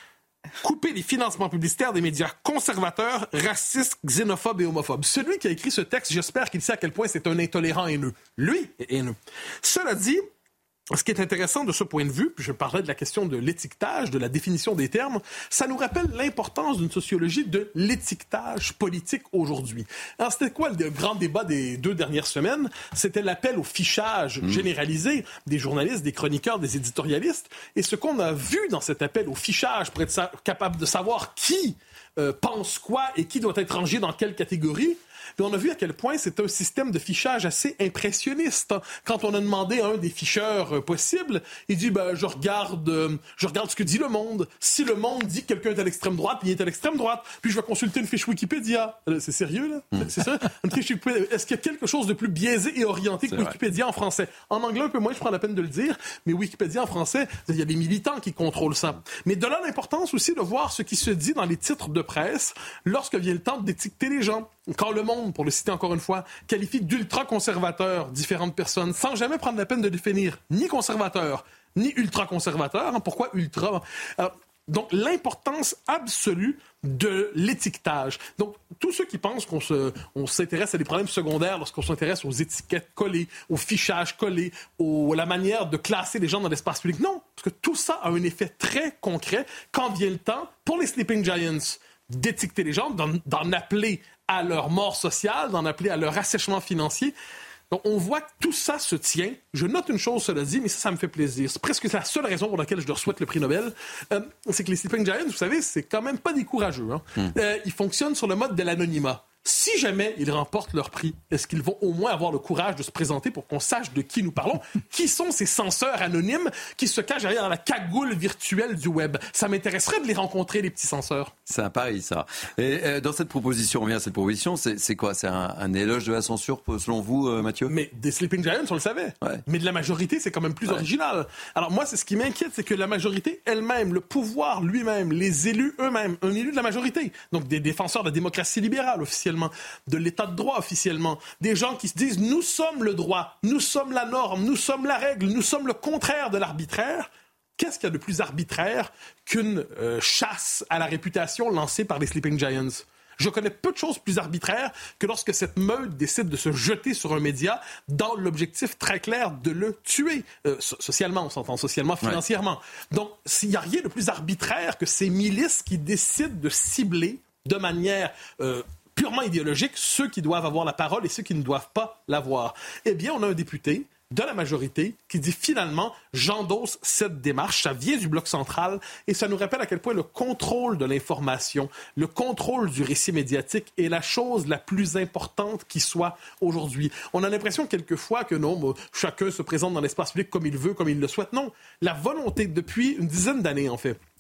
S3: Couper les financements publicitaires des médias conservateurs, racistes, xénophobes et homophobes. Celui qui a écrit ce texte, j'espère qu'il sait à quel point c'est un intolérant haineux. Lui est haineux. Cela dit, ce qui est intéressant de ce point de vue, puis je parlais de la question de l'étiquetage, de la définition des termes, ça nous rappelle l'importance d'une sociologie de l'étiquetage politique aujourd'hui. Alors, c'était quoi le grand débat des deux dernières semaines? C'était l'appel au fichage mmh. généralisé des journalistes, des chroniqueurs, des éditorialistes. Et ce qu'on a vu dans cet appel au fichage pour être sa- capable de savoir qui euh, pense quoi et qui doit être rangé dans quelle catégorie, puis on a vu à quel point c'est un système de fichage assez impressionniste. Quand on a demandé à un des ficheurs euh, possibles, il dit ben, je regarde euh, je regarde ce que dit Le Monde. Si Le Monde dit que quelqu'un est à l'extrême droite, il est à l'extrême droite. Puis je vais consulter une fiche Wikipédia. Euh, c'est sérieux, là? Mm. C'est sérieux? Une fiche Wikipédia. Est-ce qu'il y a quelque chose de plus biaisé et orienté que c'est Wikipédia vrai. En français? En anglais, un peu moins, je prends la peine de le dire, mais Wikipédia en français, il y a des militants qui contrôlent ça. Mais de là l'importance aussi de voir ce qui se dit dans les titres de presse lorsque vient le temps d'étiqueter les gens. Quand Le Monde, pour le citer encore une fois, qualifie d'ultra-conservateurs différentes personnes, sans jamais prendre la peine de définir ni conservateur, ni ultra-conservateur. Hein, pourquoi ultra? Alors, donc, l'importance absolue de l'étiquetage. Donc, tous ceux qui pensent qu'on se, on s'intéresse à des problèmes secondaires lorsqu'on s'intéresse aux étiquettes collées, au fichage collé, au, à la manière de classer les gens dans l'espace public, non, parce que tout ça a un effet très concret quand vient le temps, pour les Sleeping Giants, d'étiqueter les gens, d'en, d'en appeler à leur mort sociale, d'en appeler à leur assèchement financier. Donc, on voit que tout ça se tient. Je note une chose, cela dit, mais ça, ça me fait plaisir. C'est presque la seule raison pour laquelle je leur souhaite le prix Nobel. Euh, c'est que les Sleeping Giants, vous savez, c'est quand même pas des courageux. Hein. Mm. Euh, ils fonctionnent sur le mode de l'anonymat. Si jamais ils remportent leur prix, est-ce qu'ils vont au moins avoir le courage de se présenter pour qu'on sache de qui nous parlons? Qui sont ces censeurs anonymes qui se cachent derrière la cagoule virtuelle du web? Ça m'intéresserait de les rencontrer, les petits censeurs.
S2: C'est un pari, ça. Et euh, dans cette proposition, on revient à cette proposition, c'est, c'est quoi? C'est un, un éloge de la censure, selon vous, euh, Mathieu?
S3: Mais des Sleeping Giants, on le savait. Ouais. Mais de la majorité, c'est quand même plus ouais. original. Alors moi, c'est ce qui m'inquiète, c'est que la majorité elle-même, le pouvoir lui-même, les élus eux-mêmes, un élu de la majorité, donc des défenseurs de la démocratie libérale officiellement, de l'état de droit officiellement, des gens qui se disent nous sommes le droit, nous sommes la norme, nous sommes la règle, nous sommes le contraire de l'arbitraire. Qu'est-ce qu'il y a de plus arbitraire qu'une euh, chasse à la réputation lancée par les Sleeping Giants? Je connais peu de choses plus arbitraires que lorsque cette meute décide de se jeter sur un média dans l'objectif très clair de le tuer. Euh, so- socialement, on s'entend socialement, financièrement. Ouais. Donc, s'il n'y a rien de plus arbitraire que ces milices qui décident de cibler de manière euh, purement idéologique ceux qui doivent avoir la parole et ceux qui ne doivent pas l'avoir. Eh bien, on a un député de la majorité qui dit finalement « j'endosse cette démarche ». Ça vient du Bloc central et ça nous rappelle à quel point le contrôle de l'information, le contrôle du récit médiatique est la chose la plus importante qui soit aujourd'hui. On a l'impression quelquefois que non, bah, chacun se présente dans l'espace public comme il veut, comme il le souhaite. Non, la volonté depuis une dizaine d'années en fait,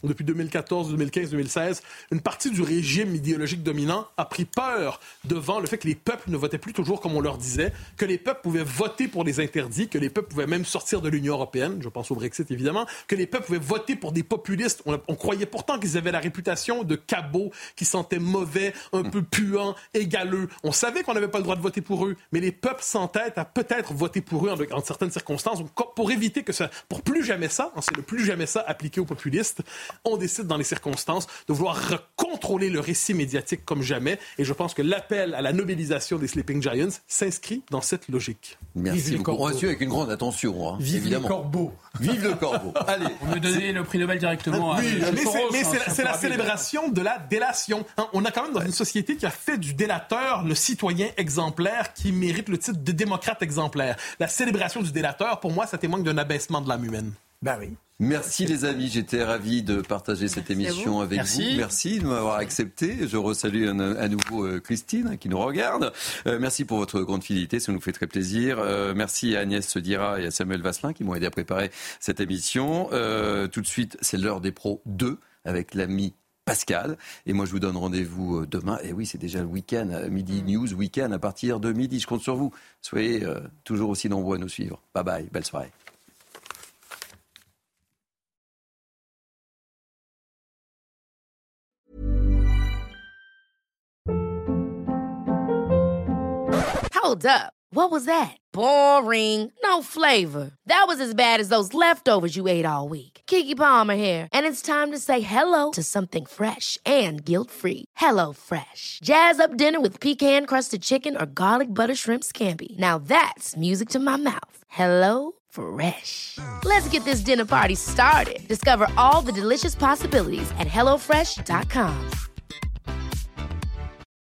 S3: depuis deux mille quatorze, deux mille quinze, deux mille seize, une partie du régime idéologique dominant a pris peur devant le fait que les peuples ne votaient plus toujours comme on leur disait, que les peuples pouvaient voter pour les interdits, que les peuples pouvaient même sortir de l'Union européenne, je pense au Brexit évidemment, que les peuples pouvaient voter pour des populistes. On, on croyait pourtant qu'ils avaient la réputation de cabots, qui sentaient mauvais, un peu puants, égaleux. On savait qu'on n'avait pas le droit de voter pour eux, mais les peuples s'entêtent à peut-être voter pour eux en, en certaines circonstances. Donc, pour éviter que ça, pour plus jamais ça, c'est le plus jamais ça appliqué aux populistes, on décide dans les circonstances de vouloir contrôler le récit médiatique comme jamais. Et je pense que l'appel à la nobilisation des Sleeping Giants s'inscrit dans cette logique.
S2: Merci beaucoup. On va suivre avec une grande attention. Hein,
S7: Vive
S2: évidemment.
S7: le corbeau.
S2: Vive le corbeau. Allez.
S4: On veut donner c'est... le prix Nobel directement.
S3: Oui,
S4: à
S3: mais c'est,
S4: Soros,
S3: mais c'est,
S4: hein,
S3: c'est la célébration de la délation. Hein, on a quand même dans une société qui a fait du délateur le citoyen exemplaire qui mérite le titre de démocrate exemplaire. La célébration du délateur, pour moi, ça témoigne d'un abaissement de l'âme humaine.
S7: Ben oui.
S2: Merci les amis, j'étais ravi de partager cette
S8: Merci
S2: émission avec
S4: Merci.
S2: vous. Merci de m'avoir accepté. Je resalue à nouveau euh, Christine qui nous regarde. Euh, merci pour votre grande fidélité, ça nous fait très plaisir. Euh, merci à Agnès Sedira et à Samuel Vasselin qui m'ont aidé à préparer cette émission. Euh, tout de suite, c'est l'heure des pros deux avec l'ami Pascal. Et moi, je vous donne rendez-vous demain. Et oui, c'est déjà le week-end, Midi News, week-end à partir de midi. Je compte sur vous. Soyez euh, toujours aussi nombreux à nous suivre. Bye bye, belle soirée.
S9: Hold up. What was that? Boring. No flavor. That was as bad as those leftovers you ate all week. Keke Palmer here, and it's time to say hello to something fresh and guilt-free. Hello Fresh. Jazz up dinner with pecan-crusted chicken or garlic butter shrimp scampi. Now that's music to my mouth. Hello Fresh. Let's get this dinner party started. Discover all the delicious possibilities at hello fresh dot com.